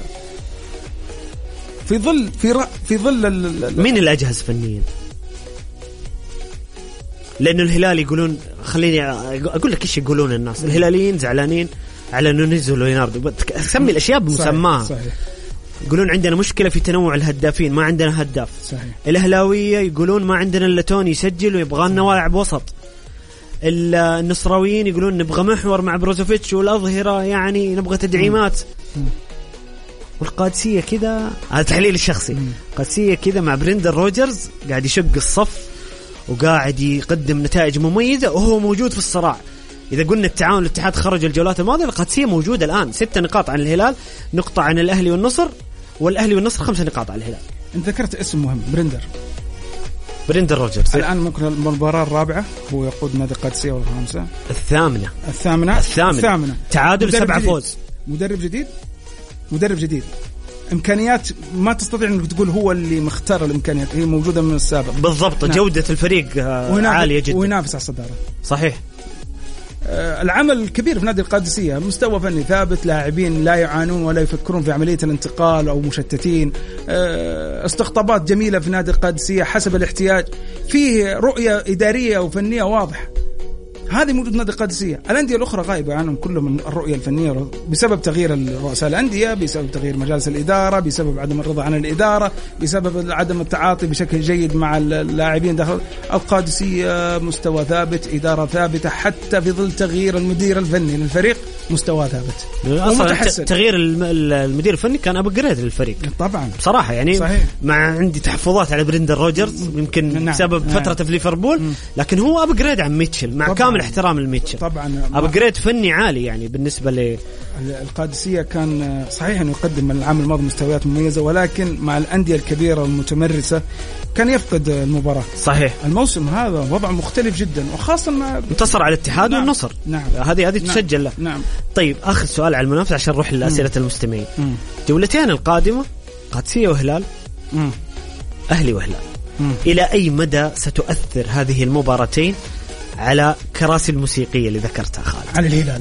Speaker 3: في ظل في رأ... في ظل ال...
Speaker 2: مين الأجهز فنيا؟ لأنه الهلال يقولون، خليني أقول لك إيش يقولون الناس. الهلاليين زعلانين على نونيز وليوناردو، سمي الأشياء بمسماها. صحيح. صحيح. يقولون عندنا مشكلة في تنوع الهدافين، ما عندنا هداف. صحيح. الأهلاوية يقولون ما عندنا إلا توني يسجل ويبغى لنا لاعب وسط. النصراويين يقولون نبغى محور مع بروزوفيتش، والأظهرة يعني نبغى تدعيمات. م. والقادسية كذا، هذا تحليل الشخصي. م. قادسية كذا مع بريندر روجرز قاعد يشق الصف وقاعد يقدم نتائج مميزة وهو موجود في الصراع. إذا قلنا التعاون الاتحاد خرج الجولات الماضية، القادسية موجودة الآن ستة نقاط عن الهلال، نقطة عن الأهلي والنصر، والأهلي والنصر خمسة نقاط عن الهلال.
Speaker 3: أنت ذكرت اسم مهم، بريندر
Speaker 2: بريندر روجرز.
Speaker 3: الآن ممكن المباراة الرابعة هو يقود نادي القادسية والخامسة
Speaker 2: الثامنة
Speaker 3: الثامنة
Speaker 2: الثامنة, الثامنة. تعادل سبعة فوز.
Speaker 3: مدرب جديد مدرب جديد إمكانيات ما تستطيع أنك تقول هو اللي مختار الإمكانيات، هي موجودة من السابق
Speaker 2: بالضبط. نعم. جودة الفريق عالية جدا
Speaker 3: وينافس على الصدارة.
Speaker 2: صحيح.
Speaker 3: آه العمل الكبير في نادي القادسية، مستوى فني ثابت، لاعبين لا يعانون ولا يفكرون في عملية الانتقال أو مشتتين، آه استقطابات جميلة في نادي القادسية حسب الاحتياج، فيه رؤية إدارية وفنية واضحة. هذه موجود نادي القادسية. الأندية الأخرى غايبة عنهم كلهم من الرؤية الفنية بسبب تغيير رؤساء الأندية، بسبب تغيير مجالس الإدارة، بسبب عدم الرضا عن الإدارة، بسبب عدم التعاطي بشكل جيد مع اللاعبين داخل. القادسية مستوى ثابت، إدارة ثابتة، حتى في ظل تغيير المدير الفني للفريق مستوى ثابت
Speaker 2: ومتحسن. تغيير المدير الفني كان أبجريد للفريق
Speaker 3: طبعا
Speaker 2: بصراحة يعني. صحيح. مع عندي تحفظات على بريندر روجرز يمكن نعم. بسبب نعم. فترة في ليفربول، لكن هو أبجريد عن ميتشل مع طبعاً. كامل احترام الميتشل طبعا أبجريد فني عالي يعني بالنسبة ل
Speaker 3: القادسية. كان صحيح أنه يقدم العام الماضي مستويات مميزة، ولكن مع الأندية الكبيرة والمتمرسة كان يفقد المباراة.
Speaker 2: صحيح.
Speaker 3: الموسم هذا وضع مختلف جدا، وخاصة مع
Speaker 2: انتصر على الاتحاد نعم. والنصر.
Speaker 3: نعم.
Speaker 2: هذه هذه تسجل له.
Speaker 3: نعم.
Speaker 2: طيب آخر سؤال على المنافسة عشان نروح لأسئلة المستمعين. مم. جولتين القادمة قادسية وهلال، مم. أهلي وهلال. مم. إلى أي مدى ستؤثر هذه المباراتين على كراسي الموسيقية اللي ذكرتها خالد؟
Speaker 3: على الهلال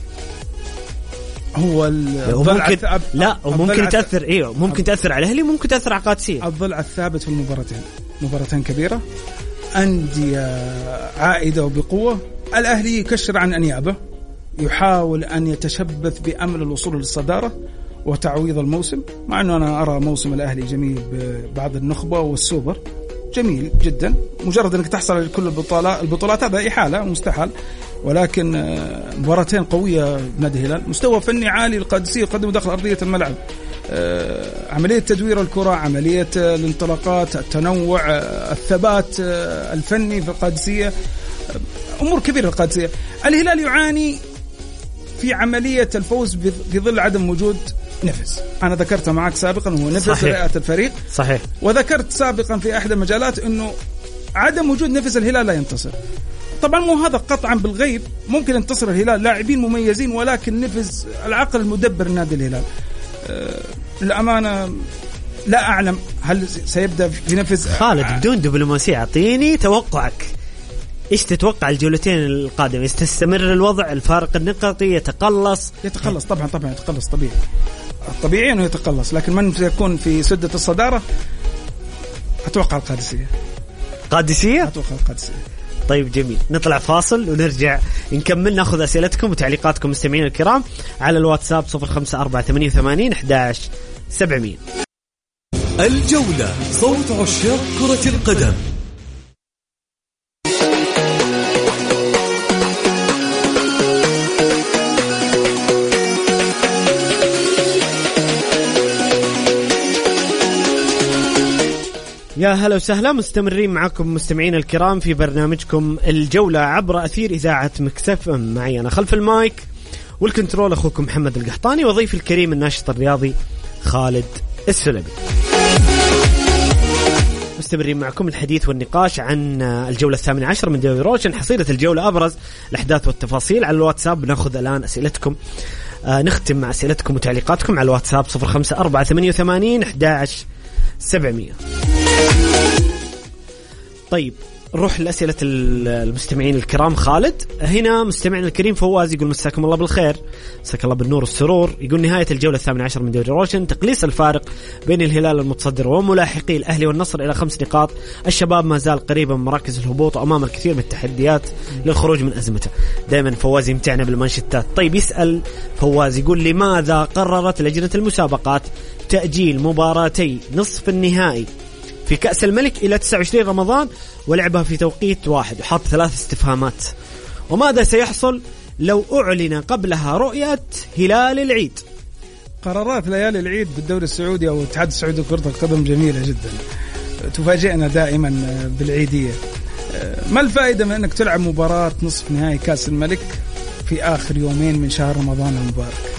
Speaker 3: هو
Speaker 2: ممكن لا وممكن تأثر ايوه ممكن تأثر على الاهلي، ممكن تأثر على قادسية.
Speaker 3: الضلع الثابت في المباراتين، مباراتين كبيرة، أندية عائدة وبقوة. الأهلي يكشر عن أنيابه، يحاول أن يتشبث بأمل الوصول للصدارة وتعويض الموسم، مع أنه أنا أرى موسم الأهلي جميل ببعض النخبة والسوبر جميل جدا، مجرد أنك تحصل على كل البطولات البطولات هذا إحالة مستحيل، ولكن مباراتين قوية نادي الهلال، مستوى فني عالي. القادسية يقدم داخل أرضية الملعب عملية تدوير الكرة، عملية الانطلاقات، التنوع، الثبات الفني في القادسية، أمور كبيرة. القادسية الهلال يعاني في عملية الفوز في ظل عدم وجود نفس. أنا ذكرت معك سابقا هو نفس رئاسة الفريق.
Speaker 2: صحيح.
Speaker 3: وذكرت سابقا في أحد المجالات أنه عدم وجود نفس الهلال لا ينتصر. طبعا مو هذا قطعا بالغيب، ممكن ينتصر الهلال، لاعبين مميزين، ولكن نفس العقل المدبر نادي الهلال أه الأمانة لا أعلم هل سيبدأ في نفس
Speaker 2: خالد بدون دبلوماسية. أعطيني توقعك. إيش تتوقع الجولتين القادمة؟ يستمر الوضع، الفارق النقطي يتقلص؟
Speaker 3: يتقلص طبعا طبعا يتقلص طبيعي، الطبيعي أنه يتقلص، لكن من يكون في سدة الصدارة أتوقع القادسية.
Speaker 2: قادسية؟
Speaker 3: أتوقع القادسية.
Speaker 2: طيب جميل، نطلع فاصل ونرجع نكمل ناخذ أسئلتكم وتعليقاتكم مستمعين الكرام على الواتساب صفر خمسة أربعة ثمانية وثمانين أحد عشر سبعمية.
Speaker 1: الجولة، صوت عشاق كرة القدم.
Speaker 2: يا هلا وسهلا، مستمرين معكم مستمعين الكرام في برنامجكم الجولة عبر أثير إذاعة مكسف. معي أنا خلف المايك والكنترول أخوكم محمد القحطاني، وضيف الكريم الناشط الرياضي خالد السلبي. مستمرين معكم الحديث والنقاش عن الجولة الثامنة عشر من دوري روشن، حصيلة الجولة، أبرز الأحداث والتفاصيل. على الواتساب نأخذ الآن أسئلتكم، آه نختم مع أسئلتكم وتعليقاتكم على الواتساب صفر خمسة أربعة ثمانية وثمانين أحد عشر سبعمية. طيب نروح لأسئلة المستمعين الكرام. خالد هنا مستمعنا الكريم فواز يقول مساكم الله بالخير، مساك الله بالنور والسرور. يقول نهاية الجولة الثامنة عشر من دوري روشن، تقليص الفارق بين الهلال المتصدر وملاحقي الأهلي والنصر إلى خمس نقاط. الشباب ما زال قريبا من مراكز الهبوط وأمام الكثير من التحديات للخروج من أزمته. دائما فواز يمتعنا بالمانشيتات. طيب يسأل فواز يقول لماذا قررت لجنة المسابقات تأجيل مباراتي نصف النهائي في كأس الملك إلى تسعة وعشرين رمضان ولعبها في توقيت واحد، وحط ثلاث استفهامات. وماذا سيحصل لو أعلن قبلها رؤية هلال العيد؟
Speaker 3: قرارات ليالي العيد بالدوري السعودي أو الاتحاد السعودي لكرة القدم جميلة جدا، تفاجئنا دائما بالعيدية. ما الفائدة من أنك تلعب مباراة نصف نهائي كأس الملك في آخر يومين من شهر رمضان المبارك؟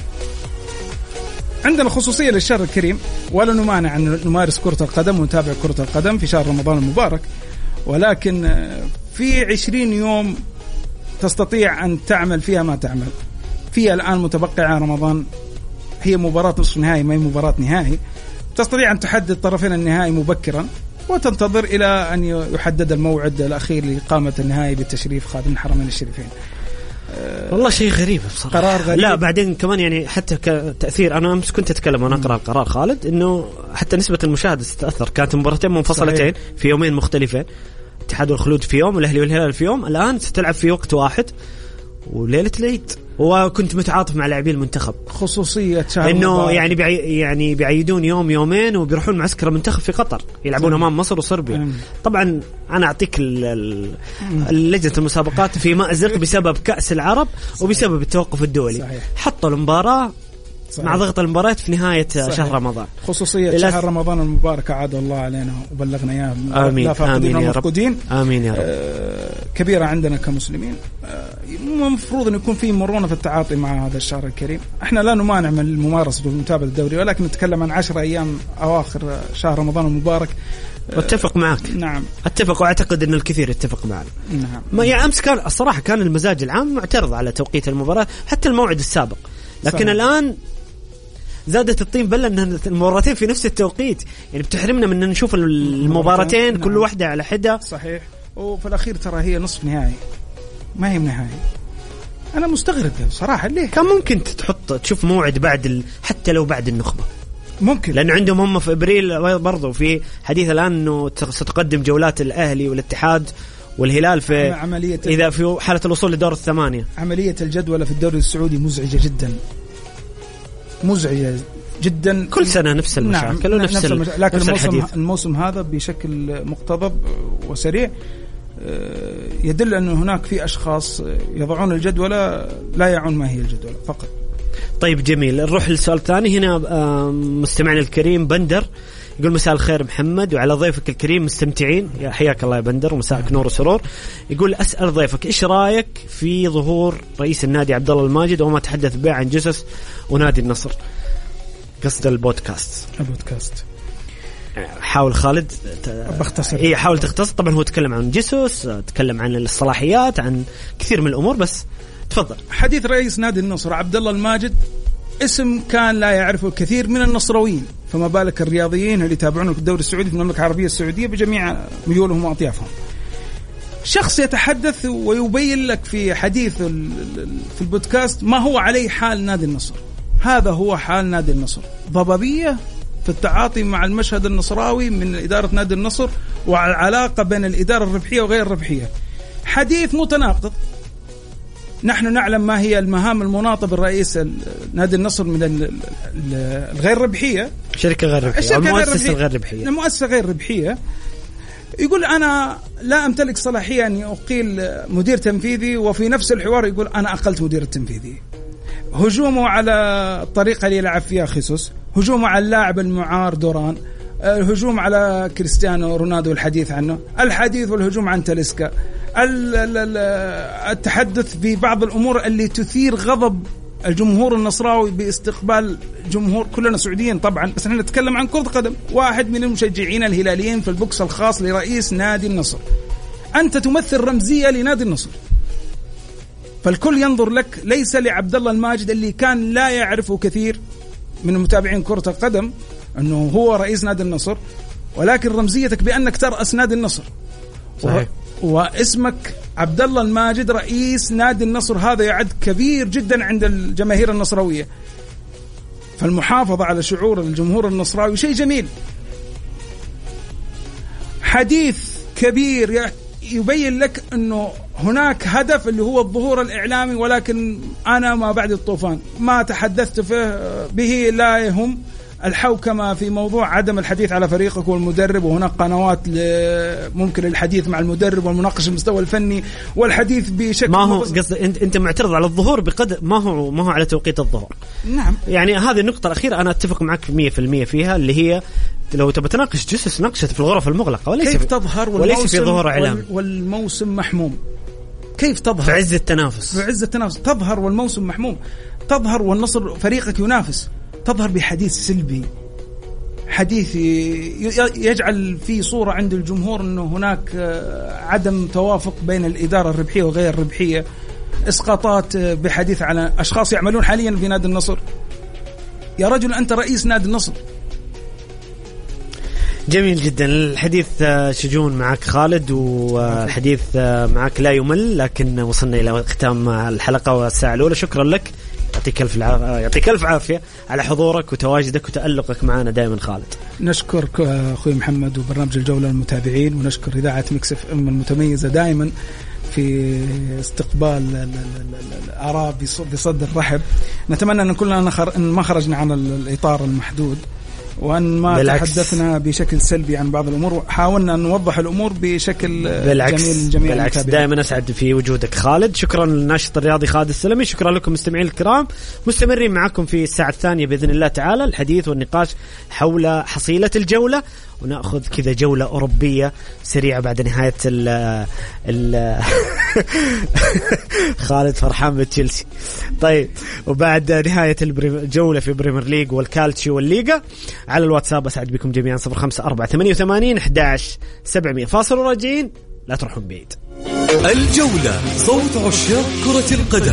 Speaker 3: عندنا خصوصية للشهر الكريم، ولا نمانع أن نمارس كرة القدم ونتابع كرة القدم في شهر رمضان المبارك، ولكن في عشرين يوم تستطيع أن تعمل فيها ما تعمل فيها. الآن متبقي عن رمضان هي مباراة نصف نهائي، ما هي مباراة نهائي. تستطيع أن تحدد طرفين النهائي مبكرا وتنتظر إلى أن يحدد الموعد الأخير لإقامة النهائي بالتشريف خادم الحرمين الشريفين.
Speaker 2: والله شيء غريب بصراحة.
Speaker 3: قرار غريب.
Speaker 2: لا بعدين كمان يعني حتى كتأثير، أنا أمس كنت أتكلم وأنا أقرأ القرار خالد إنه حتى نسبة المشاهدة ستتأثر. كانت مباراتين منفصلتين في يومين مختلفين، اتحاد والخلود في يوم والأهلي والهلال في يوم، الآن ستلعب في وقت واحد وليلة العيد. وكنت متعاطف مع لاعبي المنتخب،
Speaker 3: خصوصية شهر
Speaker 2: إنه يعني بيعي يعني بيعيدون يوم يومين وبيروحون معسكر المنتخب في قطر يلعبون أمام مصر وصربيا. طبعا أنا أعطيك اللجنة المسابقات في مأزق بسبب كأس العرب وبسبب التوقف الدولي. صحيح. حطوا المباراة صحيح. مع ضغط المباريات في نهاية صحيح. شهر رمضان،
Speaker 3: خصوصية شهر رمضان المبارك عاد الله علينا وبلغنا إياه.
Speaker 2: آمين آمين يا رب. آمين يا رب.
Speaker 3: آه كبيرة عندنا كمسلمين، آه المفروض أن يكون في مرونة في التعاطي مع هذا الشهر الكريم. احنا لا نمانع من الممارسة والمتابعة الدوري، ولكن نتكلم عن عشر أيام أواخر شهر رمضان المبارك.
Speaker 2: اتفق معك.
Speaker 3: نعم
Speaker 2: اتفق، واعتقد ان الكثير يتفق معنا.
Speaker 3: نعم.
Speaker 2: ما يعني امس كان الصراحه كان المزاج العام معترض على توقيت المباراه حتى الموعد السابق، لكن صحيح. الان زادت الطين بلة ان المباراتين في نفس التوقيت، يعني بتحرمنا من ان نشوف المباراتين نعم. كل واحده على حده.
Speaker 3: صحيح. وفي الاخير ترى هي نصف نهائي ما هي نهائي. انا مستغرب صراحه ليه
Speaker 2: كان ممكن تحط تشوف موعد بعد ال... حتى لو بعد النخبه
Speaker 3: ممكن،
Speaker 2: لأنه عندهم هم في إبريل برضو في حديث الآن أنه ستقدم جولات الأهلي والاتحاد والهلال في
Speaker 3: عملية
Speaker 2: إذا في حالة الوصول لدور الثمانية.
Speaker 3: عملية الجدول في الدوري السعودي مزعجة جدا، مزعجة جدا.
Speaker 2: كل سنة نفس المشاكل
Speaker 3: نعم.
Speaker 2: ونفس
Speaker 3: نفس
Speaker 2: ال...
Speaker 3: لكن
Speaker 2: نفس
Speaker 3: الموسم,
Speaker 2: الحديث.
Speaker 3: الموسم هذا بشكل مقتضب وسريع يدل أن هناك في أشخاص يضعون الجدول لا يعون ما هي الجدول فقط.
Speaker 2: طيب جميل، نروح للسؤال الثاني. هنا مستمعنا الكريم بندر يقول مساء الخير محمد وعلى ضيفك الكريم مستمتعين. يا حياك الله يا بندر ومساءك نور وسرور. يقول أسأل ضيفك إيش رأيك في ظهور رئيس النادي عبد الله الماجد وما تحدث به عن جسس ونادي النصر؟ قصد البودكاست
Speaker 3: البودكاست
Speaker 2: حاول خالد
Speaker 3: بختصر.
Speaker 2: إيه حاول تختصر. طبعا هو تكلم عن جسس، تكلم عن الصلاحيات، عن كثير من الأمور، بس تفضل.
Speaker 3: حديث رئيس نادي النصر عبد الله الماجد اسم كان لا يعرفه الكثير من النصراويين، فما بالك الرياضيين اللي يتابعون الدوري السعودي في المملكة العربية السعودية بجميع ميولهم وأطيافهم. شخص يتحدث ويبين لك في حديث في البودكاست ما هو عليه حال نادي النصر. هذا هو حال نادي النصر، ضبابية في التعاطي مع المشهد النصراوي من إدارة نادي النصر وعلى العلاقة بين الإدارة الربحية وغير الربحية. حديث متناقض. نحن نعلم ما هي المهام المناطة بالرئيس نادي النصر من الغير ربحية،
Speaker 2: شركة غير ربحية، المؤسسة الغير ربحية،
Speaker 3: المؤسسة غير ربحية. يقول أنا لا أمتلك صلاحية أن أقيل مدير تنفيذي، وفي نفس الحوار يقول أنا أقلت مدير التنفيذي. هجومه على الطريقة اللي يلعب فيها خيسوس، هجومه على اللاعب المعار دوران، الهجوم على كريستيانو رونالدو الحديث عنه، الحديث والهجوم عن تاليسكا، التحدث في بعض الأمور اللي تثير غضب الجمهور النصراوي باستقبال جمهور. كلنا سعوديين طبعا، بس احنا نتكلم عن كرة قدم. واحد من المشجعين الهلاليين في البوكس الخاص لرئيس نادي النصر، أنت تمثل رمزية لنادي النصر، فالكل ينظر لك، ليس لعبد الله الماجد اللي كان لا يعرفه كثير من المتابعين كرة القدم أنه هو رئيس نادي النصر، ولكن رمزيتك بأنك ترأس نادي النصر.
Speaker 2: صحيح.
Speaker 3: واسمك عبد الله الماجد رئيس نادي النصر، هذا يعد كبير جدا عند الجماهير النصراوية. فالمحافظة على شعور الجمهور النصراوي شيء جميل. حديث كبير يبين لك أنه هناك هدف اللي هو الظهور الإعلامي، ولكن أنا ما بعد الطوفان ما تحدثت فيه به لا يهم الحوكمة في موضوع عدم الحديث على فريقك والمدرب، وهناك قنوات ممكن الحديث مع المدرب والمناقشة المستوى الفني والحديث بشكل
Speaker 2: ما هو قصد انت انت معترض على الظهور بقدر ما هو ما هو على توقيت الظهور.
Speaker 3: نعم،
Speaker 2: يعني هذه النقطة الأخيرة أنا أتفق معك مية في المية فيها، اللي هي لو تبى تناقش جسس ناقشت في الغرف المغلقة، وليس
Speaker 3: كيف تظهر
Speaker 2: وليس في ظهور إعلامي،
Speaker 3: والموسم محموم. كيف تظهر
Speaker 2: في عز التنافس؟
Speaker 3: في عز التنافس تظهر والموسم محموم، تظهر والنصر فريقك ينافس، تظهر بحديث سلبي، حديث يجعل في صورة عند الجمهور أنه هناك عدم توافق بين الإدارة الربحية وغير الربحية، إسقاطات بحديث على أشخاص يعملون حاليا في نادي النصر. يا رجل أنت رئيس نادي النصر.
Speaker 2: جميل جدا الحديث شجون معك خالد، والحديث معك لا يمل، لكن وصلنا إلى ختام الحلقة والساعة الأولى. شكرا لك، يعطيك ألف يعطيك ألف عافية على حضورك وتواجدك وتألقك معنا دائما خالد.
Speaker 3: نشكرك أخوي محمد وبرنامج الجولة المتابعين، ونشكر إذاعة ميكس اف ام المتميزة دائما في استقبال الآراء بصدر رحب. نتمنى أن كلنا ما خرجنا عن الإطار المحدود، وأن ما بالعكس. تحدثنا بشكل سلبي عن بعض الأمور، حاولنا أن نوضح الأمور بشكل
Speaker 2: بالعكس.
Speaker 3: جميل جميل.
Speaker 2: بالعكس دائما أسعد في وجودك خالد. شكرا للناشط الرياضي خالد السلمي، شكرا لكم مستمعين الكرام. مستمرين معكم في الساعة الثانية بإذن الله تعالى، الحديث والنقاش حول حصيلة الجولة، ونأخذ كذا جولة أوروبية سريعة بعد نهاية ال ال خالد فرحان بتشيلسي. طيب، وبعد نهاية الجولة في بريمير ليج والكالتشيو والليغا. على الواتساب أسعد بكم جميعا صفر خمسة أربعة ثمانية وثمانين أحد عشر سبعمية. فاصل وراجعين، لا تروحون بعيد.
Speaker 1: الجولة، صوت عشاق كرة القدم.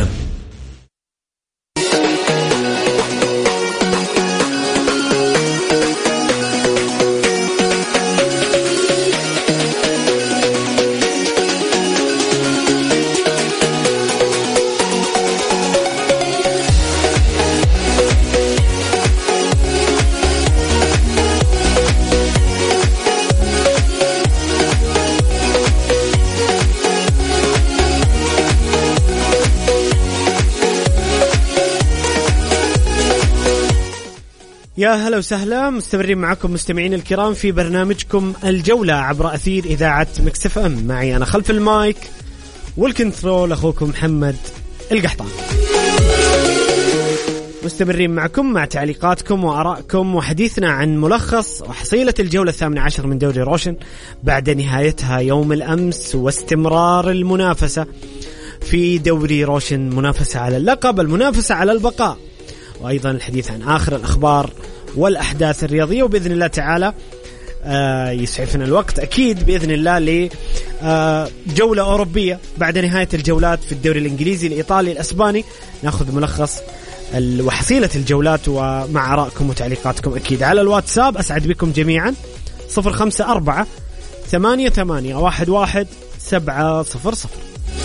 Speaker 2: يا هلا وسهلا، مستمرين معكم مستمعين الكرام في برنامجكم الجولة عبر أثير إذاعة ميكس اف ام. معي أنا خلف المايك والكنترول أخوكم محمد القحطان. مستمرين معكم مع تعليقاتكم وآرائكم وحديثنا عن ملخص وحصيلة الجولة الثامنة عشر من دوري روشن بعد نهايتها يوم الأمس، واستمرار المنافسة في دوري روشن، منافسة على اللقب، المنافسة على البقاء، وأيضا الحديث عن آخر الأخبار والأحداث الرياضية. وبإذن الله تعالى آه يسعفنا الوقت أكيد بإذن الله لجولة آه أوروبية بعد نهاية الجولات في الدوري الإنجليزي، الإيطالي، الأسباني. نأخذ ملخص وحصيلة الجولات ومع آرائكم وتعليقاتكم أكيد على الواتساب. أسعد بكم جميعا صفر خمسة أربعة ثمانية ثمانية واحد واحد سبعة صفر صفر.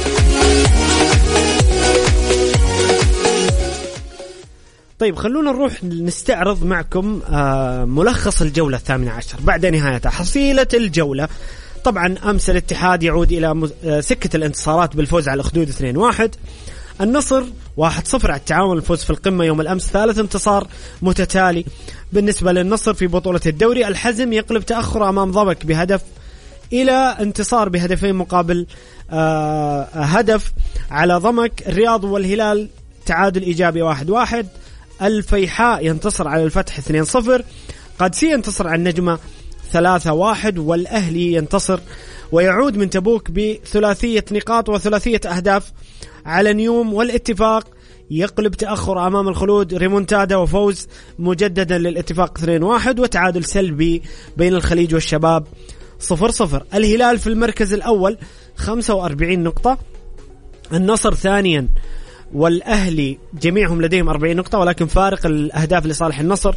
Speaker 2: طيب خلونا نروح نستعرض معكم ملخص الجولة الثامنة عشر بعد نهايتها. حصيلة الجولة طبعا أمس الاتحاد يعود إلى سكة الانتصارات بالفوز على الأخدود اثنين واحد. النصر واحد صفر على التعاون، الفوز في القمة يوم الأمس، ثالث انتصار متتالي بالنسبة للنصر في بطولة الدوري. الحزم يقلب تأخر أمام ضبك بهدف إلى انتصار بهدفين مقابل آه هدف على ضمك. الرياض والهلال تعادل إيجابي واحد واحد. الفيحاء ينتصر على الفتح اثنين صفر. قادسية ينتصر على النجمة ثلاثة واحد. والأهلي ينتصر ويعود من تبوك بثلاثية نقاط وثلاثية أهداف على نيوم. والاتفاق يقلب تأخر أمام الخلود ريمونتادا وفوز مجددا للاتفاق اثنين واحد. وتعادل سلبي بين الخليج والشباب صفر صفر. الهلال في المركز الأول خمسة وأربعين نقطة، النصر ثانيا والأهلي جميعهم لديهم أربعين نقطة، ولكن فارق الأهداف لصالح النصر.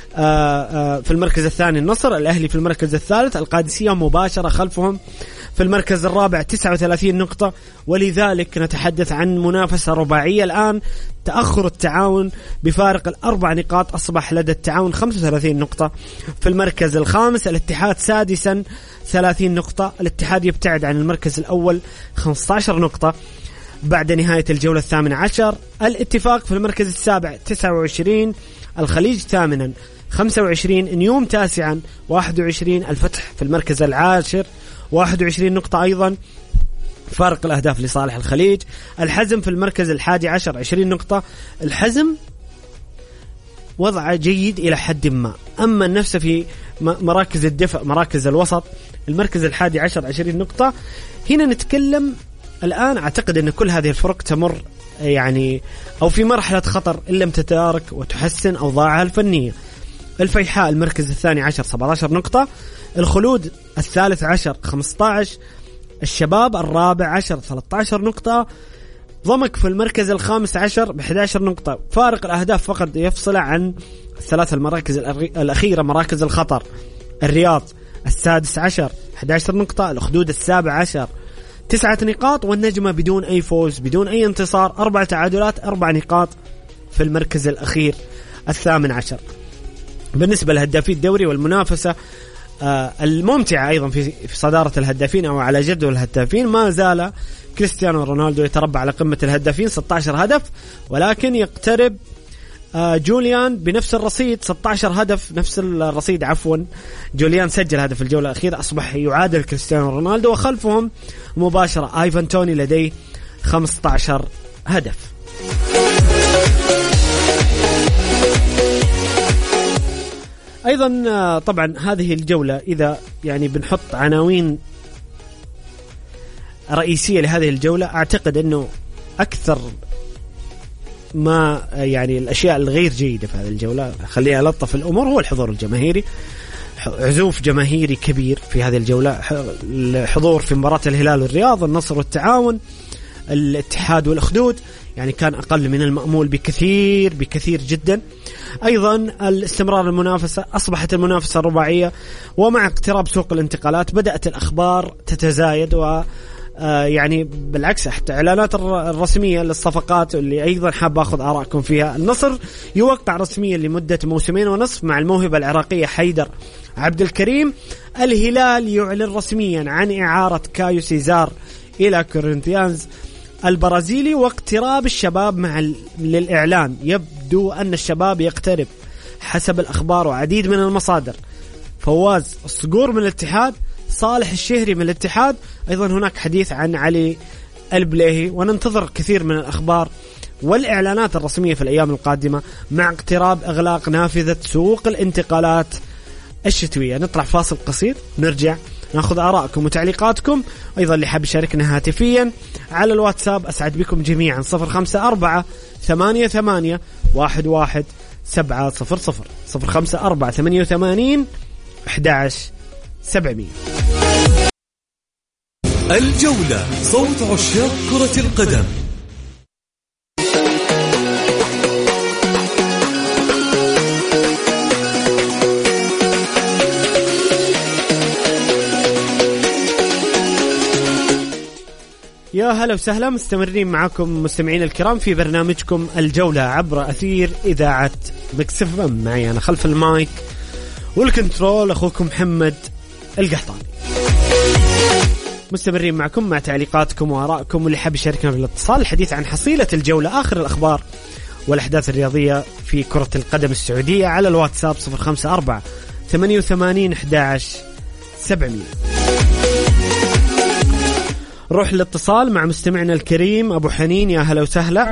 Speaker 2: في المركز الثاني النصر، الأهلي في المركز الثالث، القادسية مباشرة خلفهم في المركز الرابع تسعة وثلاثين نقطة. ولذلك نتحدث عن منافسة رباعية الآن. تأخر التعاون بفارق الأربع نقاط أصبح لدى التعاون خمسة وثلاثين نقطة. في المركز الخامس الاتحاد سادسا ثلاثين نقطة. الاتحاد يبتعد عن المركز الأول خمسة عشر نقطة بعد نهاية الجولة الثامنة عشر. الاتفاق في المركز السابع تسعة وعشرين، الخليج ثامنا خمسة وعشرين، نيوم تاسعا واحد وعشرين، الفتح في المركز العاشر واحد وعشرين نقطة أيضا، فارق الأهداف لصالح الخليج. الحزم في المركز الحادي عشر عشرين نقطة. الحزم وضعه جيد إلى حد ما، أما النفس في مراكز الدفع مراكز الوسط المركز الحادي عشر عشرين نقطة. هنا نتكلم الآن أعتقد أن كل هذه الفرق تمر يعني أو في مرحلة خطر إن لم تتدارك وتحسن أوضاعها الفنية. الفيحاء المركز الثاني عشر سبعة عشر نقطة، الخلود الثالث عشر خمسة عشر، الشباب الرابع عشر ثلاثة عشر نقطة، ضمك في المركز الخامس عشر بإحدى عشرة نقطة. فارق الأهداف فقط يفصل عن الثلاث المراكز الأخيرة مراكز الخطر. الرياض السادس عشر إحدى عشرة نقطة، الأخدود السابع عشر تسعة نقاط، والنجمة بدون أي فوز بدون أي انتصار أربع تعادلات أربع نقاط في المركز الأخير الثامن عشر. بالنسبة لهدافي الدوري والمنافسة آه الممتعة أيضا في في صدارة الهدافين أو على جدول الهدافين، ما زال كريستيانو رونالدو يتربع على قمة الهدافين ستة عشر هدف، ولكن يقترب آه جوليان بنفس الرصيد ستة عشر هدف، نفس الرصيد عفوا جوليان سجل هدف الجولة الأخيرة، أصبح يعادل كريستيانو رونالدو، وخلفهم مباشرة آيفان توني لديه خمسة عشر هدف. أيضا طبعا هذه الجولة إذا يعني بنحط عناوين رئيسية لهذه الجولة، أعتقد أنه أكثر ما يعني الأشياء الغير جيدة في هذه الجولة، خلينا ألطف الأمور، هو الحضور الجماهيري. عزوف جماهيري كبير في هذه الجولة، الحضور في مباراة الهلال والرياض، النصر والتعاون، الاتحاد والأخدود، يعني كان أقل من المأمول بكثير بكثير جدا. أيضا الاستمرار المنافسة، أصبحت المنافسة رباعية، ومع اقتراب سوق الانتقالات بدأت الأخبار تتزايد، و يعني بالعكس حتى إعلانات الرسمية للصفقات اللي أيضا حاب أخذ آراءكم فيها. النصر يوقع رسميا لمدة موسمين ونصف مع الموهبة العراقية حيدر عبد الكريم. الهلال يعلن رسميا عن إعارة كايو سيزار إلى كورنثيانز البرازيلي، واقتراب الشباب مع للإعلان. يبدو أن الشباب يقترب حسب الأخبار وعديد من المصادر. فواز الصقور من الاتحاد، صالح الشهري من الاتحاد، أيضا هناك حديث عن علي البليهي، وننتظر كثير من الأخبار والإعلانات الرسمية في الأيام القادمة مع اقتراب إغلاق نافذة سوق الانتقالات الشتوية. نطلع فاصل قصير، نرجع ناخذ آراءكم وتعليقاتكم، أيضا اللي حاب يشاركنا هاتفيا على الواتساب أسعد بكم جميعا صفر خمسة أربعة ثمانية ثمانية واحد واحد سبعة صفر صفر صفر خمسة أربعة ثمانية ثمانين أحد عشر سبعمية.
Speaker 1: الجولة، صوت عشاق كرة القدم.
Speaker 2: يا هلا وسهلا، مستمرين معكم مستمعين الكرام في برنامجكم الجولة عبر أثير إذاعة ميكس إف إم. معي أنا خلف المايك والكنترول أخوكم محمد القحطاني. مستمرين معكم مع تعليقاتكم وآرائكم، واللي حاب يشاركنا بالاتصال الحديث عن حصيلة الجولة، آخر الأخبار والأحداث الرياضية في كرة القدم السعودية على الواتساب صفر خمسة أربعة ثمانية وثمانين أحد عشر سبعمية. روح الاتصال مع مستمعنا الكريم أبو حنين. يا هلا وسهلا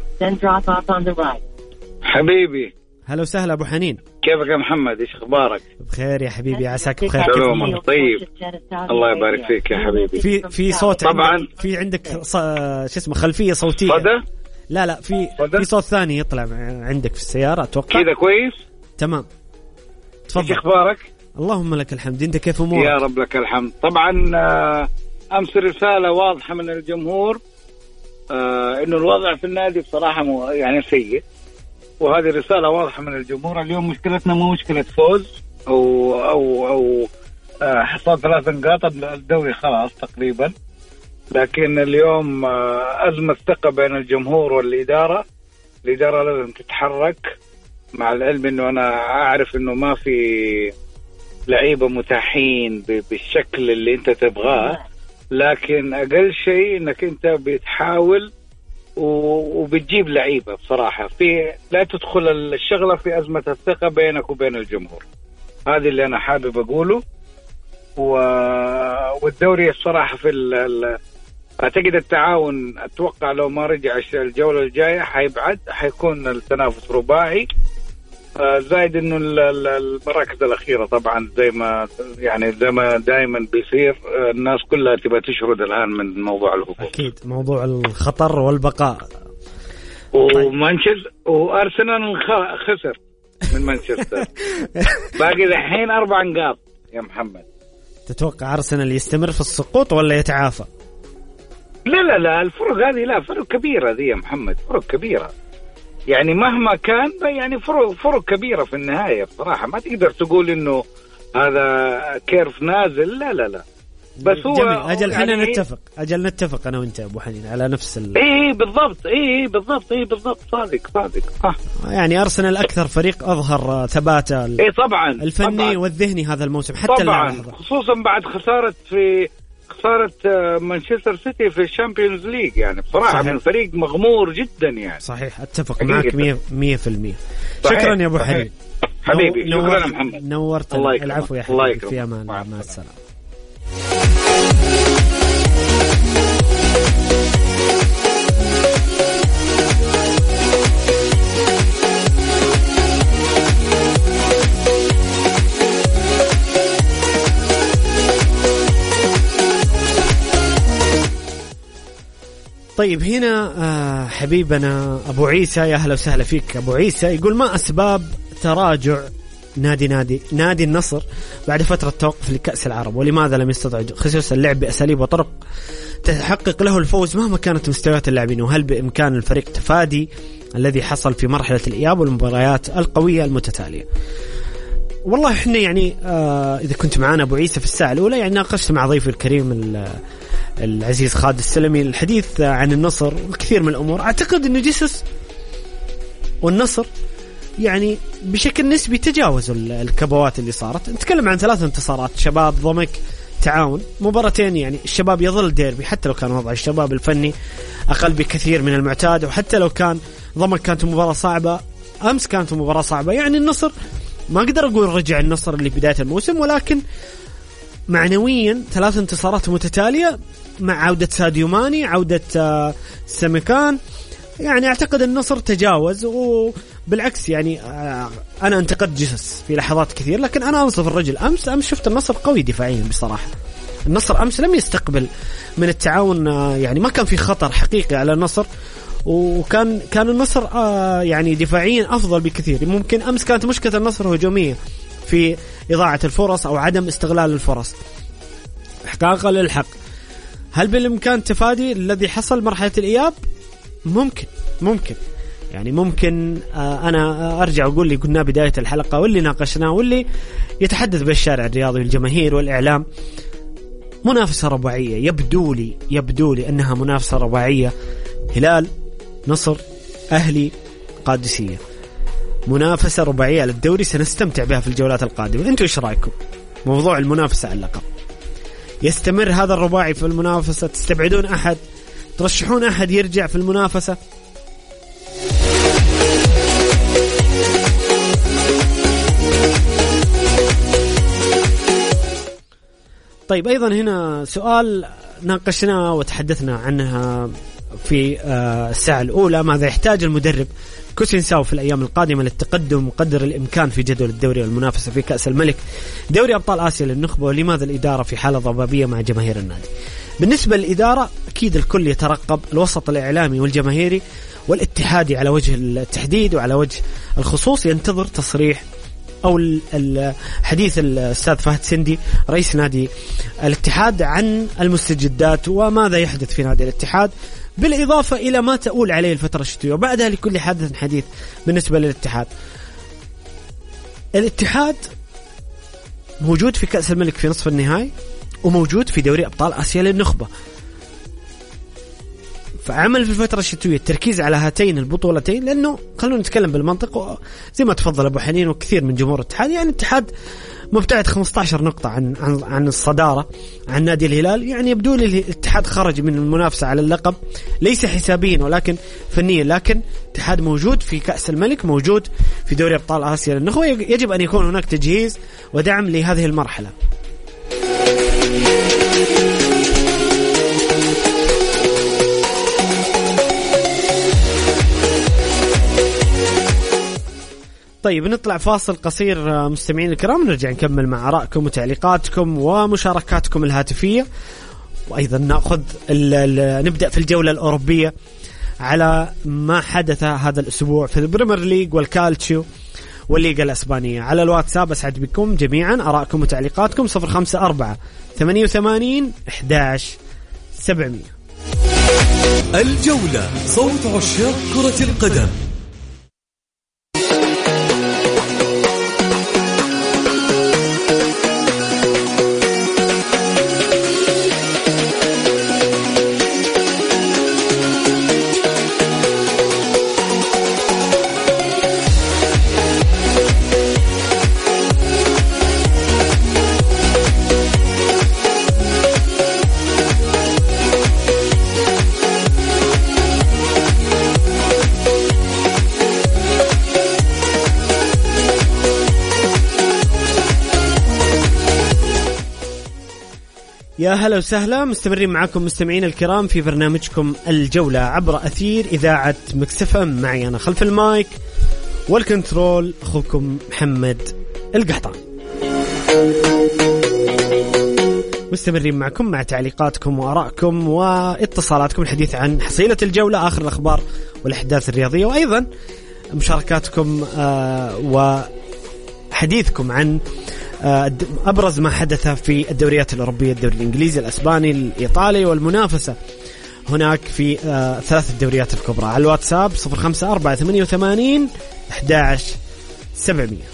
Speaker 4: حبيبي.
Speaker 2: هلا وسهلا أبو حنين،
Speaker 4: كيفك يا محمد؟ إيش أخبارك؟
Speaker 2: بخير يا حبيبي، عساك بخير.
Speaker 4: سلام طيب، الله يبارك فيك يا حبيبي.
Speaker 2: في في صوت
Speaker 4: طبعا،
Speaker 2: في عندك ص... شو اسمه خلفية صوتية.
Speaker 4: صدى؟
Speaker 2: لا لا، في في صوت ثاني يطلع عندك في السيارة أتوقع.
Speaker 4: كذا كويس؟
Speaker 2: تمام،
Speaker 4: تفضل. إيش أخبارك؟
Speaker 2: اللهم لك الحمد، أنت كيف أمورك؟
Speaker 4: يا رب لك الحمد. طبعا أمس رسالة واضحة من الجمهور آه إنه الوضع في النادي بصراحة مو يعني سيء، وهذه رسالة واضحة من الجمهور. اليوم مشكلتنا مو مشكلة فوز أو أو أو آه حصاد ثلاث نقاط، الدوري خلاص تقريبا، لكن اليوم آه أزمة ثقة بين الجمهور والإدارة. الإدارة لازم تتحرك، مع العلم إنه أنا أعرف إنه ما في لعيبة متاحين بالشكل اللي أنت تبغاه، لكن أقل شيء إنك أنت بتحاول وبتجيب لعيبة. بصراحة في لا تدخل الشغلة في أزمة الثقة بينك وبين الجمهور، هذه اللي أنا حابب أقوله. والدوري الصراحة في ال أعتقد التعاون، أتوقع لو ما رجع الجولة الجاية حيبعد، حيكون التنافس رباعي، زائد إنه المراكز الأخيرة طبعا زي ما يعني زي ما دائما بيصير، الناس كلها تبغى تشرد الآن من موضوع الهبوط.
Speaker 2: أكيد موضوع الخطر والبقاء.
Speaker 4: ومانشستر وأرسنال خسر من مانشستر باقي الحين أربع نقاط يا محمد.
Speaker 2: تتوقع أرسنال يستمر في السقوط ولا يتعافى؟
Speaker 4: لا لا لا، الفرق هذه لا فرق كبيرة دي يا محمد، فرق كبيرة يعني مهما كان، يعني فرق فرق كبيرة في النهاية. بصراحة ما تقدر تقول إنه هذا كيرف نازل، لا لا لا. بس هو
Speaker 2: جميل. أجل
Speaker 4: يعني
Speaker 2: حين نتفق أجل نتفق أنا وأنت أبو حنين على نفس ال...
Speaker 4: إيه بالضبط، إيه بالضبط، إيه بالضبط، صادق صادق صح.
Speaker 2: يعني أرسنال أكثر فريق أظهر ثباته
Speaker 4: إيه طبعا
Speaker 2: الفني
Speaker 4: طبعاً.
Speaker 2: والذهني هذا الموسم حتى
Speaker 4: طبعا، خصوصا بعد خسارة في خسارة مانشستر سيتي في الشامبيونز ليج، يعني بصراحة صحيح. من فريق مغمور جدا يعني.
Speaker 2: صحيح، أتفق معك مية مية في المية. شكرا يا أبو حنين
Speaker 4: حبيبي،
Speaker 2: نو...
Speaker 4: شكرا يا محمد،
Speaker 2: نورت. العفو يا حبيبي، في أمان الله، مع السلامة. طيب هنا آه حبيبنا أبو عيسى، يا أهلا وسهلا فيك أبو عيسى، يقول ما أسباب تراجع نادي نادي نادي النصر بعد فترة توقف لكأس العرب، ولماذا لم يستطع خصوصا اللعب بأساليب وطرق تحقق له الفوز مهما كانت مستويات اللاعبين، وهل بإمكان الفريق تفادي الذي حصل في مرحلة الإياب والمباريات القوية المتتالية؟ والله احنا يعني آه إذا كنت معنا أبو عيسى في الساعة الأولى يعني ناقشت مع ضيفي الكريم العزيز خالد السلمي الحديث عن النصر وكثير من الأمور. أعتقد أنه جيسوس والنصر يعني بشكل نسبي تجاوزوا الكبوات اللي صارت. نتكلم عن ثلاث انتصارات، شباب، ضمك، تعاون، مباراتين يعني الشباب يظل ديربي حتى لو كان وضع الشباب الفني أقل بكثير من المعتاد، وحتى لو كان ضمك كانت مباراة صعبة، أمس كانت مباراة صعبة. يعني النصر ما أقدر أقول رجع النصر اللي بداية الموسم، ولكن معنويا ثلاث انتصارات متتالية مع عودة ساديو ماني، عودة آه سمكان، يعني أعتقد النصر تجاوز. وبالعكس يعني آه أنا انتقدت جيسوس في لحظات كثير، لكن أنا أنصف الرجل. أمس أمس شفت النصر قوي دفاعيا بصراحة. النصر أمس لم يستقبل من التعاون، آه يعني ما كان في خطر حقيقي على النصر، وكان كان النصر آه يعني دفاعيا أفضل بكثير. ممكن أمس كانت مشكلة النصر هجومية في إضاعة الفرص أو عدم استغلال الفرص. إحقاقا للحق، هل بالإمكان تفادي الذي حصل مرحلة الإياب؟ ممكن ممكن يعني ممكن آه أنا أرجع أقول لي قلنا بداية الحلقة واللي ناقشناه واللي يتحدث بالشارع الرياضي والجماهير والإعلام، منافسة رباعية، يبدو لي يبدو لي أنها منافسة رباعية، هلال نصر أهلي قادسية، منافسة رباعية على الدوري سنستمتع بها في الجولات القادمة. أنتوا إيش رأيكم موضوع المنافسة على اللقب؟ يستمر هذا الرباعي في المنافسة؟ تستبعدون أحد؟ ترشحون أحد يرجع في المنافسة؟ طيب أيضا هنا سؤال ناقشناه وتحدثنا عنها في الساعة الأولى، ماذا يحتاج المدرب كوسينساو في الأيام القادمة للتقدم قدر الإمكان في جدول الدوري والمنافسة في كأس الملك دوري أبطال آسيا للنخبة، ولماذا الإدارة في حالة ضبابية مع جماهير النادي؟ بالنسبة للإدارة أكيد الكل يترقب، الوسط الإعلامي والجماهيري والاتحادي على وجه التحديد وعلى وجه الخصوص ينتظر تصريح أو الحديث الأستاذ فهد سندي رئيس نادي الاتحاد عن المستجدات وماذا يحدث في نادي الاتحاد، بالإضافة إلى ما تؤول عليه الفترة الشتوية، وبعدها لكل حدث حديث. بالنسبة للاتحاد، الاتحاد موجود في كأس الملك في نصف النهائي وموجود في دوري أبطال آسيا للنخبة، فعمل في الفترة الشتوية التركيز على هاتين البطولتين، لأنه خلونا نتكلم بالمنطق زي ما تفضل أبو حنين وكثير من جمهور الاتحاد، يعني الاتحاد مبتعد خمسة عشر نقطة عن عن عن الصدارة عن نادي الهلال، يعني يبدو لي الاتحاد خرج من المنافسة على اللقب ليس حسابيا ولكن فنيا، لكن الاتحاد موجود في كأس الملك، موجود في دوري أبطال آسيا للنخبة، يجب أن يكون هناك تجهيز ودعم لهذه المرحلة. طيب نطلع فاصل قصير مستمعين الكرام، نرجع نكمل مع آرائكم وتعليقاتكم ومشاركاتكم الهاتفية، وأيضا نأخذ نبدأ في الجولة الأوروبية على ما حدث هذا الأسبوع في البريمير ليج والكالتشيو والليغا الأسبانية. على الواتساب أسعد بكم جميعا آرائكم وتعليقاتكم صفر خمسة أربعة ثمانية وثمانين أحد عشر سبعمية.
Speaker 1: الجولة صوت عشاق كرة القدم.
Speaker 2: يا هلا وسهلا، مستمرين معكم مستمعين الكرام في برنامجكم الجولة عبر أثير إذاعة ميكس إف إم، معي أنا خلف المايك والكنترول أخوكم محمد القحطان. مستمرين معكم مع تعليقاتكم وآرائكم واتصالاتكم، الحديث عن حصيلة الجولة، آخر الأخبار والأحداث الرياضية، وأيضا مشاركاتكم وحديثكم عن أبرز ما حدث في الدوريات الأوروبية، الدوري الإنجليزي، الأسباني، الإيطالي، والمنافسة هناك في ثلاث الدوريات الكبرى. على الواتساب صفر خمسة أربعة ثمانية وثمانين أحد عشر سبعمية.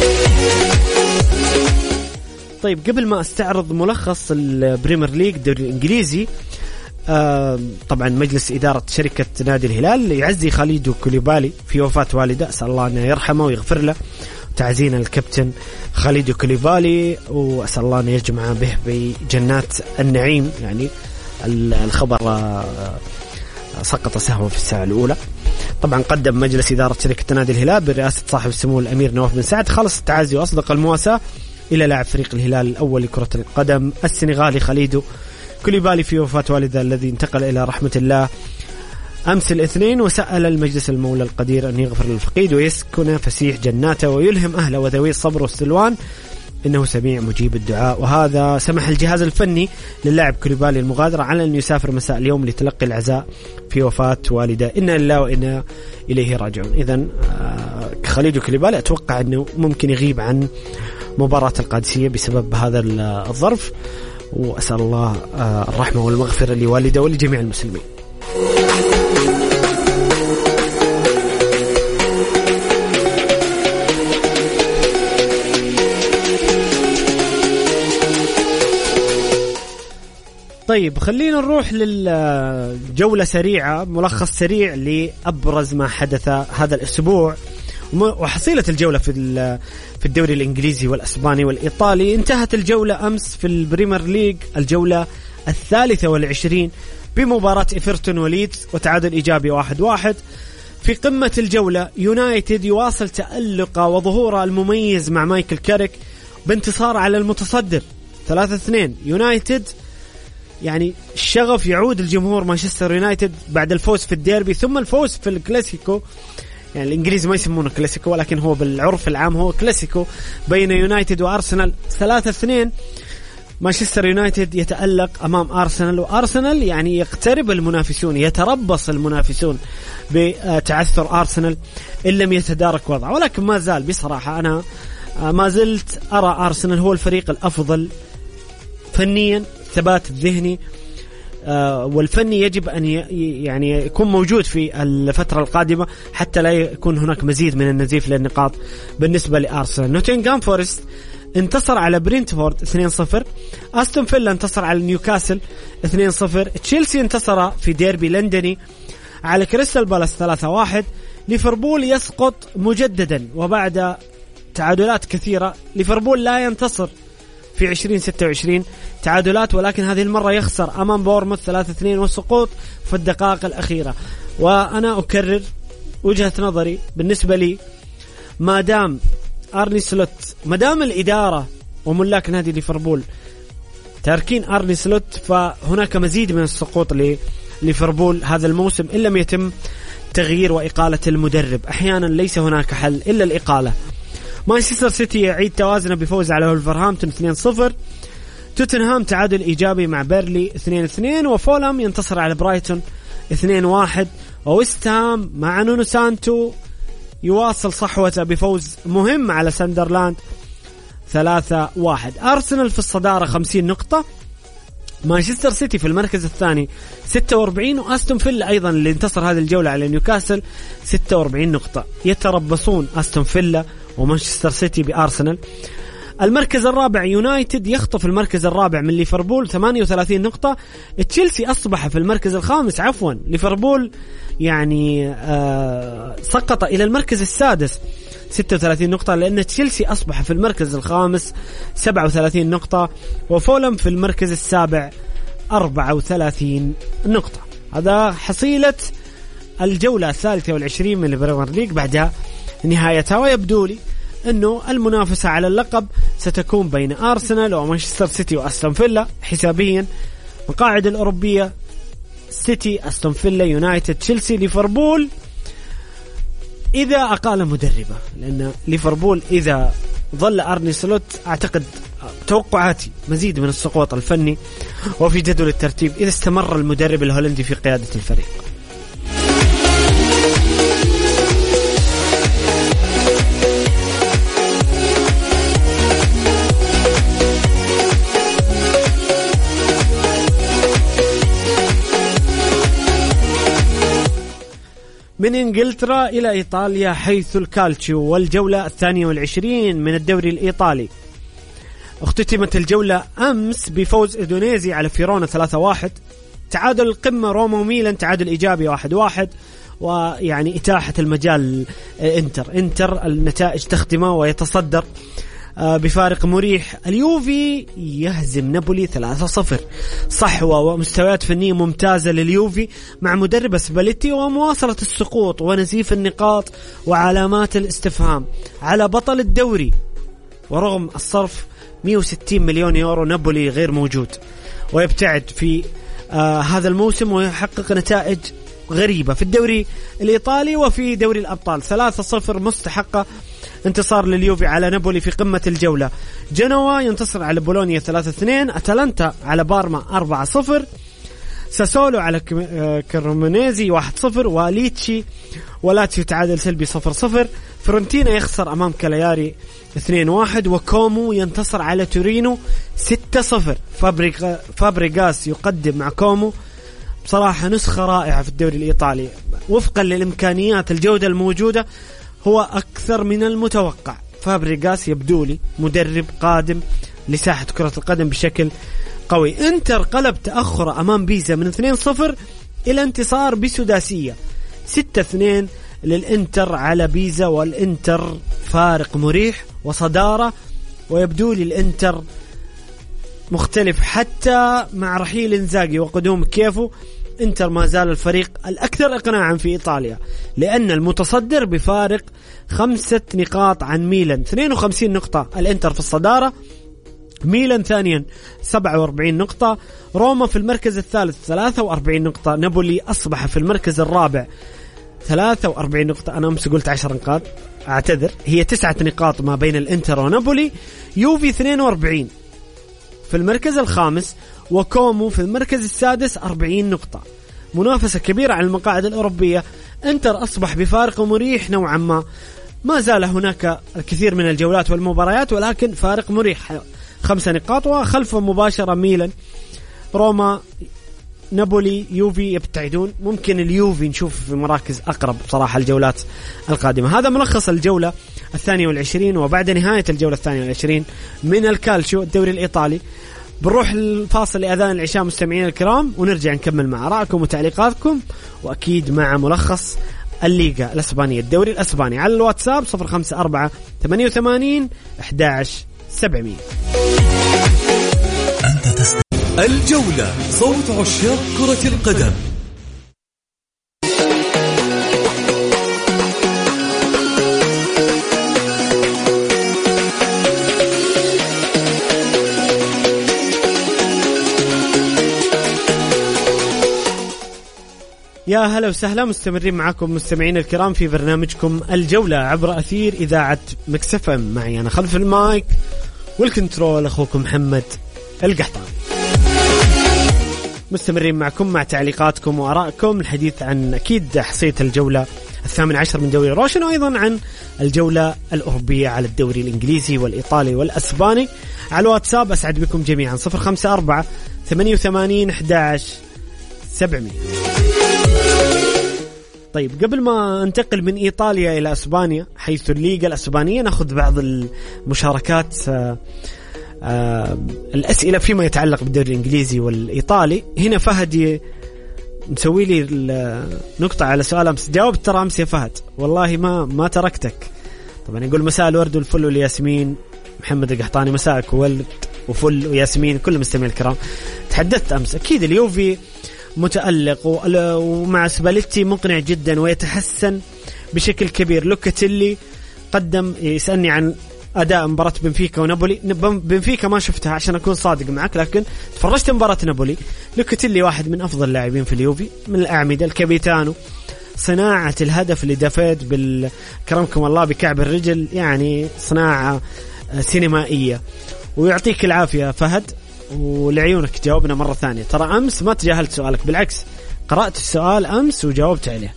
Speaker 2: طيب قبل ما استعرض ملخص البريمير ليج الدوري الإنجليزي، طبعا مجلس إدارة شركة نادي الهلال يعزي خالد كوليبالي في وفاة والده، أسأل الله أن يرحمه ويغفر له، تعزينا الكابتن خالد كوليبالي وأسأل الله أن يجمع به بجنات النعيم. يعني الخبر سقط سهوا في الساعة الأولى. طبعا قدم مجلس إدارة شركة نادي الهلال برئاسة صاحب السمو الأمير نواف بن سعد خالص التعازي وأصدق المواساة إلى لاعب فريق الهلال الأول لكرة القدم السنغالي خالد كوليبالي في وفاة والده الذي انتقل إلى رحمة الله أمس الاثنين، وسأل المجلس المولى القدير أن يغفر للفقيد ويسكن فسيح جناته ويلهم أهله وذوي الصبر والسلوان، إنه سميع مجيب الدعاء. وهذا سمح الجهاز الفني للاعب كوليبالي المغادرة على أن يسافر مساء اليوم لتلقي العزاء في وفاة والده، إنا لله وإنا إليه راجعون. إذن خالد كوليبالي أتوقع أنه ممكن يغيب عن مباراة القادسية بسبب هذا الظرف، وأسأل الله الرحمة والمغفرة لوالده ولجميع المسلمين. طيب خلينا نروح للجولة سريعة، ملخص سريع لأبرز ما حدث هذا الأسبوع وحصيلة الجولة في في الدوري الإنجليزي والأسباني والإيطالي. انتهت الجولة أمس في البريمير ليج الجولة الثالثة والعشرين بمباراة إيفرتون وليدز وتعادل إيجابي واحد واحد. في قمة الجولة يونايتد يواصل تألقه وظهوره المميز مع مايكل كاريك بانتصار على المتصدر ثلاثة اثنين. يونايتد يعني الشغف يعود الجمهور مانشستر يونايتد بعد الفوز في الديربي ثم الفوز في الكلاسيكو، يعني الإنجليز ما يسمونه كلاسيكو ولكن هو بالعرف العام هو كلاسيكو بين يونايتد وأرسنال ثلاثة اثنين. مانشستر يونايتد يتألق أمام أرسنال، وأرسنال يعني يقترب المنافسون، يتربص المنافسون بتعثر أرسنال إن لم يتدارك وضعه، ولكن ما زال بصراحة أنا ما زلت أرى أرسنال هو الفريق الأفضل فنيا، ثبات الذهني والفني يجب أن يعني يكون موجود في الفترة القادمة حتى لا يكون هناك مزيد من النزيف للنقاط بالنسبة لأرسنال. نوتنغهام فورست انتصر على برينتفورد اثنين صفر، أستون فيلا انتصر على نيوكاسل اثنين صفر، تشيلسي انتصر في ديربي لندني على كريستال بالاس ثلاثة واحد، ليفربول يسقط مجددا وبعد تعادلات كثيرة. ليفربول لا ينتصر في عشرين ستة وعشرين تعادلات، ولكن هذه المرة يخسر أمام بورموث ثلاثة اثنين والسقوط في الدقائق الأخيرة. وأنا أكرر وجهة نظري بالنسبة لي، ما دام أرني سلوت، ما دام الإدارة وملاك نادي ليفربول تاركين أرني سلوت، فهناك مزيد من السقوط لليفربول هذا الموسم إن لم يتم تغيير وإقالة المدرب. أحيانا ليس هناك حل إلا الإقالة. مانشستر سيتي يعيد توازنه بفوز على ولفرهامبتون اثنين صفر، توتنهام تعادل إيجابي مع بيرلي اثنين اثنين، وفولام ينتصر على برايتون اثنين واحد، وويستهام مع نونو سانتو يواصل صحوته بفوز مهم على ساندرلاند ثلاثة واحد. أرسنال في الصدارة خمسين نقطة، مانشستر سيتي في المركز الثاني ستة وأربعين، وأستون فيلا أيضا اللي انتصر هذه الجولة على نيوكاسل ستة وأربعين نقطة. يتربصون أستون فيلا ومانشستر سيتي بأرسنال. المركز الرابع يونايتد يخطف المركز الرابع من ليفربول ثمانية وثلاثين نقطة. تشيلسي أصبح في المركز الخامس، عفوا ليفربول يعني آه سقط إلى المركز السادس ستة وثلاثين نقطة، لأن تشيلسي أصبح في المركز الخامس سبعة وثلاثين نقطة، وفولم في المركز السابع أربعة وثلاثين نقطة. هذا حصيلة الجولة الثالثة والعشرين من البريمير ليج بعد نهايتها، ويبدو لي أنه المنافسة على اللقب ستكون بين أرسنال ومانشستر سيتي وأستون فيلا حسابيا. مقاعد الأوروبية سيتي، أستون فيلا، يونايتد، تشيلسي، ليفربول إذا أقال مدربه، لأن ليفربول إذا ظل أرني سلوت أعتقد توقعاتي مزيد من السقوط الفني وفي جدول الترتيب إذا استمر المدرب الهولندي في قيادة الفريق. من إنجلترا إلى إيطاليا، حيث الكالتشيو والجولة الثانية والعشرين من الدوري الإيطالي. اختتمت الجولة أمس بفوز إندونيسي على فيرونا ثلاثة واحد. تعادل القمة روما وميلان تعادل إيجابي واحد واحد، ويعني إتاحة المجال إنتر إنتر النتائج تخدمه ويتصدر بفارق مريح. اليوفي يهزم نابولي ثلاثة صفر، صحوة ومستويات فنية ممتازة لليوفي مع مدرب سباليتي، ومواصلة السقوط ونزيف النقاط وعلامات الاستفهام على بطل الدوري. ورغم الصرف مئة وستين مليون يورو نابولي غير موجود، ويبتعد في آه هذا الموسم ويحقق نتائج غريبة في الدوري الإيطالي وفي دوري الأبطال. ثلاثة صفر مستحقة انتصار لليوفي على نابولي في قمة الجولة. جنوا ينتصر على بولونيا ثلاثة اثنين، أتلانتا على بارما أربعة صفر، ساسولو على كرومونيزي واحد صفر، وليتشي ولاتسيو تعادل سلبي صفر صفر. فرونتينا يخسر أمام كالياري اثنين واحد، وكومو ينتصر على تورينو ستة صفر. فابريغاس يقدم مع كومو بصراحة نسخة رائعة في الدوري الإيطالي وفقا للإمكانيات الجودة الموجودة، هو أكثر من المتوقع. فابريغاس يبدو لي مدرب قادم لساحة كرة القدم بشكل قوي. انتر قلب تأخر أمام بيزا من اثنين صفر إلى انتصار بسداسية ستة اثنين للإنتر على بيزا، والإنتر فارق مريح وصدارة، ويبدو لي الإنتر مختلف حتى مع رحيل إنزاغي وقدوم كيفو. إنتر ما زال الفريق الأكثر إقناعا في إيطاليا، لأن المتصدر بفارق خمسة نقاط عن ميلان، اثنين وخمسين نقطة الإنتر في الصدارة، ميلان ثانيا سبعة وأربعين نقطة، روما في المركز الثالث ثلاثة وأربعين نقطة، نابولي أصبح في المركز الرابع ثلاثة وأربعين نقطة. أنا أمس قلت عشر نقاط، أعتذر، هي تسعة نقاط ما بين الإنتر ونابولي. يوفي اثنين وأربعين في المركز الخامس، وكومو في المركز السادس أربعين نقطة. منافسة كبيرة على المقاعد الأوروبية. إنتر أصبح بفارق مريح نوعا ما، ما زال هناك الكثير من الجولات والمباريات، ولكن فارق مريح خمسة نقاط، وخلفه مباشرة ميلان، روما، نابولي، يوفي يبتعدون. ممكن اليوفي نشوف في مراكز أقرب بصراحة الجولات القادمة. هذا ملخص الجولة الثانية والعشرين، وبعد نهاية الجولة الثانية والعشرين من الكالشيو الدوري الإيطالي بنروح الفاصل لأذان العشاء مستمعين الكرام، ونرجع نكمل مع آرائكم وتعليقاتكم، وأكيد مع ملخص الليغا الأسبانية الدوري الأسباني على الواتساب صفر خمسة أربعة ثمانية وثمانين أحد عشر سبعمية.
Speaker 1: الجولة، صوت عشاق كرة القدم.
Speaker 2: يا هلا وسهلا، مستمرين معكم مستمعين الكرام في برنامجكم الجولة عبر أثير إذاعة ميكس إف إم. معي أنا خلف المايك والكنترول أخوكم محمد القحطاني. مستمرين معكم مع تعليقاتكم وآرائكم، الحديث عن أكيد حصيلة الجولة الثامن عشر من دوري روشن، وأيضا عن الجولة الأوروبية على الدوري الإنجليزي والإيطالي والأسباني. على الواتساب أسعد بكم جميعا صفر خمسة أربعة ثمانية وثمانين أحد عشر سبعمية. طيب قبل ما انتقل من إيطاليا إلى أسبانيا حيث الليغا الأسبانية، نأخذ بعض المشاركات آآ آآ الأسئلة فيما يتعلق بالدوري الإنجليزي والإيطالي. هنا فهد مسوي لي نقطة على سؤال أمس، جاوبت ترى أمس يا فهد، والله ما ما تركتك. طبعا يقول مساء الورد والفل والياسمين، محمد القحطاني مساءك ورد وفل وياسمين كل مستمعين الكرام. تحدثت أمس، أكيد اليوفي متألق ومع سباليتي مقنع جدا ويتحسن بشكل كبير. لوكاتيلي قدم، يسألني عن أداء مباراة بنفيكا ونابولي. بنفيكا ما شفتها عشان أكون صادق معك، لكن تفرجت مباراة نابولي. لوكاتيلي واحد من أفضل اللاعبين في اليوفي، من الأعمدة، الكابيتانو، صناعة الهدف اللي دفيت بالكرمكم الله بكعب الرجل، يعني صناعة سينمائية. ويعطيك العافية فهد، ولعيونك جاوبنا مرة ثانية. ترى أمس ما تجاهلت سؤالك، بالعكس قرأت السؤال أمس وجاوبت عليه.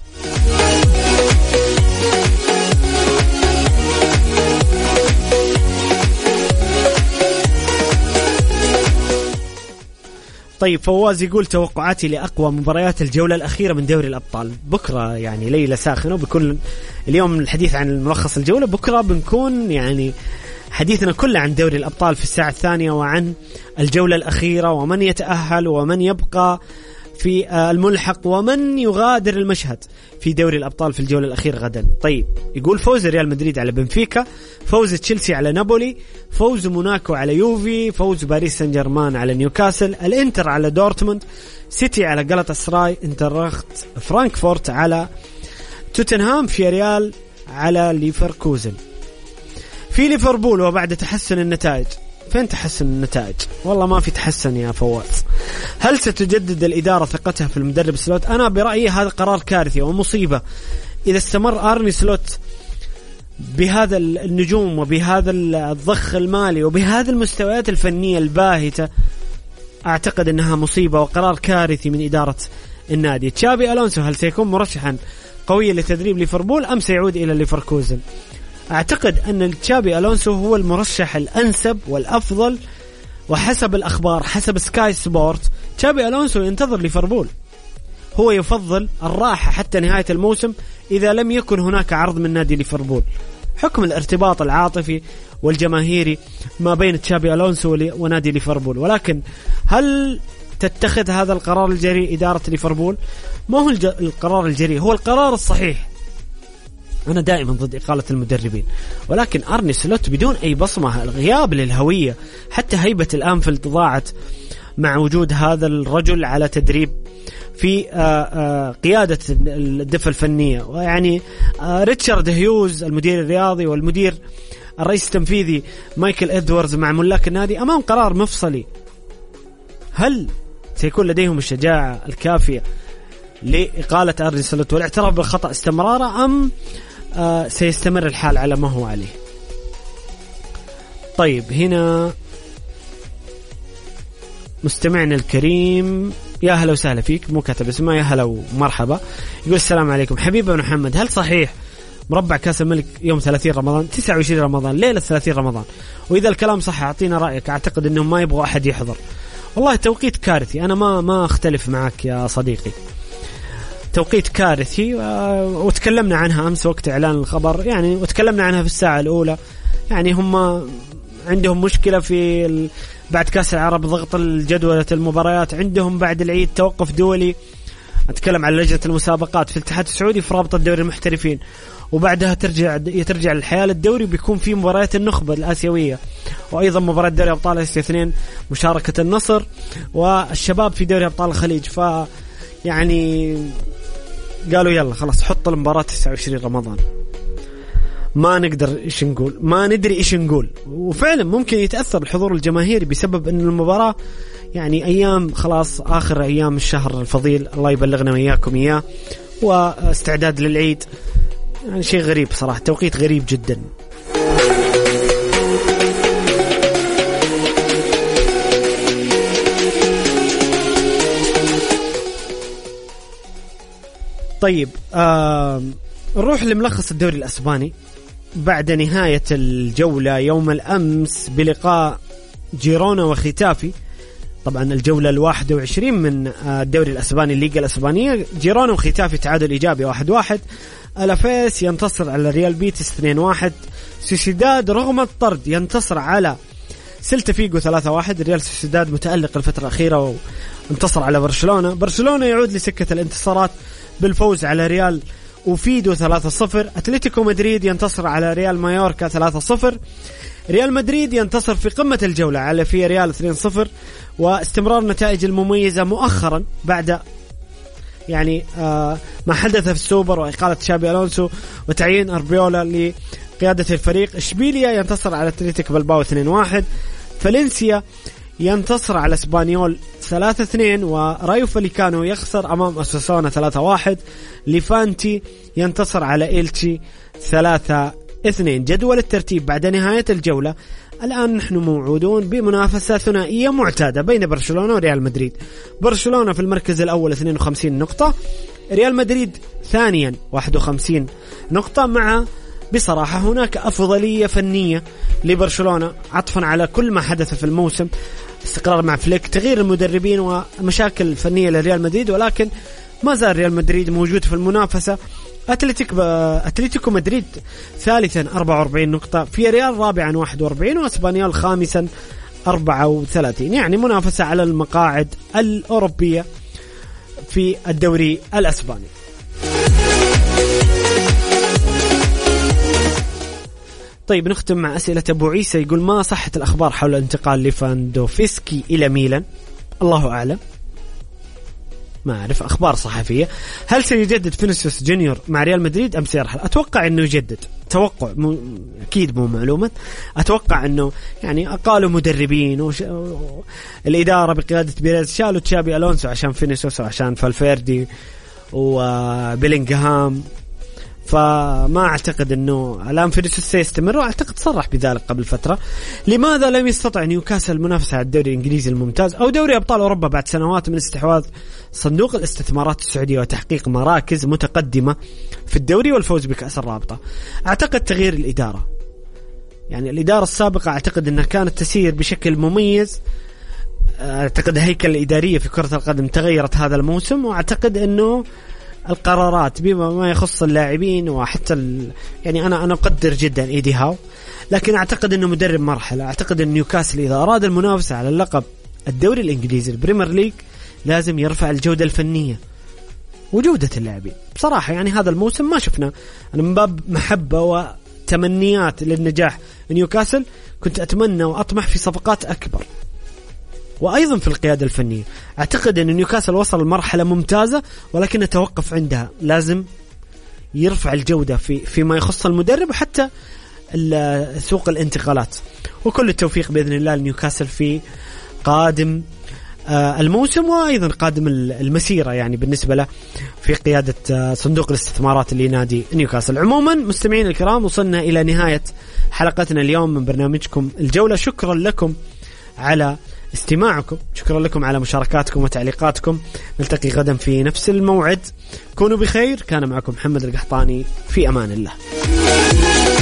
Speaker 2: طيب فواز يقول توقعاتي لأقوى مباريات الجولة الأخيرة من دوري الأبطال. بكرة يعني ليلة ساخنة، وبكل اليوم الحديث عن ملخص الجولة، بكرة بنكون يعني حديثنا كله عن دوري الأبطال في الساعة الثانية، وعن الجولة الأخيرة ومن يتأهل ومن يبقى في الملحق ومن يغادر المشهد في دوري الأبطال في الجولة الأخيرة غدا. طيب يقول فوز ريال مدريد على بنفيكا، فوز تشيلسي على نابولي، فوز موناكو على يوفي، فوز باريس سان جيرمان على نيوكاسل، الانتر على دورتموند، سيتي على غالاتاسراي، انترخت فرانكفورت على توتنهام، في ريال على ليفركوزن. في ليفربول وبعد تحسن النتائج، فين تحسن النتائج؟ والله ما في تحسن يا فواز. هل ستجدد الإدارة ثقتها في المدرب سلوت؟ أنا برأيي هذا قرار كارثي ومصيبة. إذا استمر أرني سلوت بهذا النجوم وبهذا الضخ المالي وبهذا المستويات الفنية الباهتة، أعتقد أنها مصيبة وقرار كارثي من إدارة النادي. تشابي ألونسو هل سيكون مرشحا قويا لتدريب ليفربول أم سيعود إلى ليفركوزن؟ أعتقد أن تشابي ألونسو هو المرشح الأنسب والأفضل، وحسب الأخبار حسب سكاي سبورت تشابي ألونسو ينتظر ليفربول، هو يفضل الراحة حتى نهاية الموسم إذا لم يكن هناك عرض من نادي ليفربول، حكم الارتباط العاطفي والجماهيري ما بين تشابي ألونسو ونادي ليفربول. ولكن هل تتخذ هذا القرار الجريء إدارة ليفربول؟ ما هو القرار الجريء، هو القرار الصحيح. أنا دائما ضد إقالة المدربين، ولكن أرني سلوت بدون أي بصمة، غياب للهوية، حتى هيبة الأنفيلد ضاعت مع وجود هذا الرجل على تدريب في قيادة الدفة الفنية. ويعني ريتشارد هيوز المدير الرياضي والمدير الرئيس التنفيذي مايكل إدواردز مع ملاك النادي أمام قرار مفصلي. هل سيكون لديهم الشجاعة الكافية لإقالة أرني سلوت والاعتراف بالخطأ استمرارا، أم آه سيستمر الحال على ما هو عليه؟ طيب هنا مستمعنا الكريم، يا هلا وسهلا فيك، مو كاتب اسمه، يا هلا ومرحبا، يقول السلام عليكم حبيبي بن محمد، هل صحيح مربع كاس الملك يوم ثلاثين رمضان تسعة وعشرين رمضان ليلة ثلاثين رمضان؟ وإذا الكلام صح أعطينا رأيك. أعتقد أنهم ما يبغوا أحد يحضر. والله توقيت كارثي، أنا ما ما أختلف معك يا صديقي، توقيت كارثي، وتكلمنا عنها أمس وقت إعلان الخبر يعني، وتكلمنا عنها في الساعة الأولى. يعني هم عندهم مشكلة في ال... بعد كأس العرب ضغط الجدولة المباريات، عندهم بعد العيد توقف دولي، أتكلم عن لجنة المسابقات في الاتحاد السعودي في رابطة دوري المحترفين، وبعدها ترجع ترجع الحياة للدوري، بيكون في مباريات النخبة الآسيوية، وأيضا مباراة دوري أبطال آسيا اثنين، مشاركة النصر والشباب في دوري أبطال الخليج. ف يعني قالوا يلا خلاص حط المباراة تسعة وعشرين رمضان. ما نقدر إيش نقول، ما ندري إيش نقول. وفعلا ممكن يتأثر الحضور الجماهيري بسبب أن المباراة يعني أيام خلاص آخر أيام الشهر الفضيل، الله يبلغنا وإياكم إياه، واستعداد للعيد. يعني شيء غريب صراحة، توقيت غريب جدا. طيب آه نروح لملخص الدوري الأسباني بعد نهاية الجولة يوم الأمس بلقاء جيرونا وختافي. طبعا الجولة الواحد وعشرين من الدوري الأسباني، الليغا الأسبانية، جيرونا وختافي تعادل إيجابي واحد واحد. ألافيس ينتصر على ريال بيتس اثنين واحد. سوسيداد رغم الطرد ينتصر على سيلتا فيغو ثلاثة واحد. ريال سوسيداد متألق الفترة الأخيرة وانتصر على برشلونة. برشلونة يعود لسكة الانتصارات بالفوز على ريال وفيدو ثلاثة صفر. أتلتيكو مدريد ينتصر على ريال مايوركا ثلاثة صفر. ريال مدريد ينتصر في قمة الجولة على في ريال اثنين صفر. واستمرار النتائج المميزة مؤخرا بعد يعني آه ما حدث في السوبر وإقالة تشابي ألونسو وتعيين أربيولا لقيادة الفريق. إشبيليا ينتصر على أتلتيك بلباو اثنين واحد. فالنسيا ينتصر على اسبانيول ثلاثة اثنين. ورايو فاليكانو يخسر أمام أساسونا ثلاثة واحد. ليفانتي ينتصر على إيلتشي ثلاثة اثنين. جدول الترتيب بعد نهاية الجولة الآن نحن موعودون بمنافسة ثنائية معتادة بين برشلونة وريال مدريد. برشلونة في المركز الأول اثنين وخمسين نقطة، ريال مدريد ثانيا واحد وخمسين نقطة. مع بصراحة هناك أفضلية فنية لبرشلونة عطفا على كل ما حدث في الموسم، استقرار مع فليك، تغيير المدربين ومشاكل فنية لريال مدريد، ولكن ما زال ريال مدريد موجود في المنافسة. أتلتيك أتلتيكو مدريد ثالثا أربعة وأربعين نقطة، في ريال رابعا واحد وأربعين، واسبانيول خامسا أربعة وثلاثين. يعني منافسة على المقاعد الأوروبية في الدوري الأسباني. طيب نختم مع أسئلة أبو عيسى، يقول ما صحة الأخبار حول انتقال ليفاندوفسكي إلى ميلان؟ الله أعلم، ما أعرف، أخبار صحفية. هل سيجدد فينيسيوس جونيور مع ريال مدريد أم سيرحل؟ أتوقع أنه يجدد، توقع مو أكيد مو معلومة، أتوقع أنه يعني قالوا مدربين وش... الإدارة بقيادة بيريز شالوا تشابي ألونسو عشان فينيسيوس وعشان فالفيردي وبيلينغهام، فما أعتقد أنه الآن فينيسيوس سيستمر، وأعتقد صرح بذلك قبل فترة. لماذا لم يستطع نيوكاسل المنافسة على الدوري الإنجليزي الممتاز أو دوري أبطال أوروبا بعد سنوات من استحواذ صندوق الاستثمارات السعودية وتحقيق مراكز متقدمة في الدوري والفوز بكأس الرابطة؟ أعتقد تغيير الإدارة، يعني الإدارة السابقة أعتقد أنها كانت تسير بشكل مميز. أعتقد هيكل الإدارية في كرة القدم تغيرت هذا الموسم، وأعتقد أنه القرارات بما ما يخص اللاعبين وحتى ال... يعني أنا أنا أقدر جدا إيدي هاو، لكن أعتقد أنه مدرب مرحلة. أعتقد أن نيوكاسل إذا أراد المنافسة على اللقب الدوري الإنجليزي البريمير ليج لازم يرفع الجودة الفنية وجودة اللاعبين. بصراحة يعني هذا الموسم ما شفنا، أنا من باب محبة وتمنيات للنجاح نيوكاسل كنت أتمنى وأطمح في صفقات أكبر، وأيضا في القيادة الفنية. أعتقد أن نيوكاسل وصل لمرحلة ممتازة ولكن توقف عندها، لازم يرفع الجودة في فيما يخص المدرب وحتى سوق الانتقالات. وكل التوفيق بإذن الله لنيوكاسل في قادم الموسم وأيضا قادم المسيرة يعني بالنسبة له في قيادة صندوق الاستثمارات لنادي نيوكاسل. عموما مستمعين الكرام، وصلنا إلى نهاية حلقتنا اليوم من برنامجكم الجولة. شكرا لكم على استماعكم، شكرا لكم على مشاركاتكم وتعليقاتكم. نلتقي غدا في نفس الموعد، كونوا بخير. كان معكم محمد القحطاني، في أمان الله.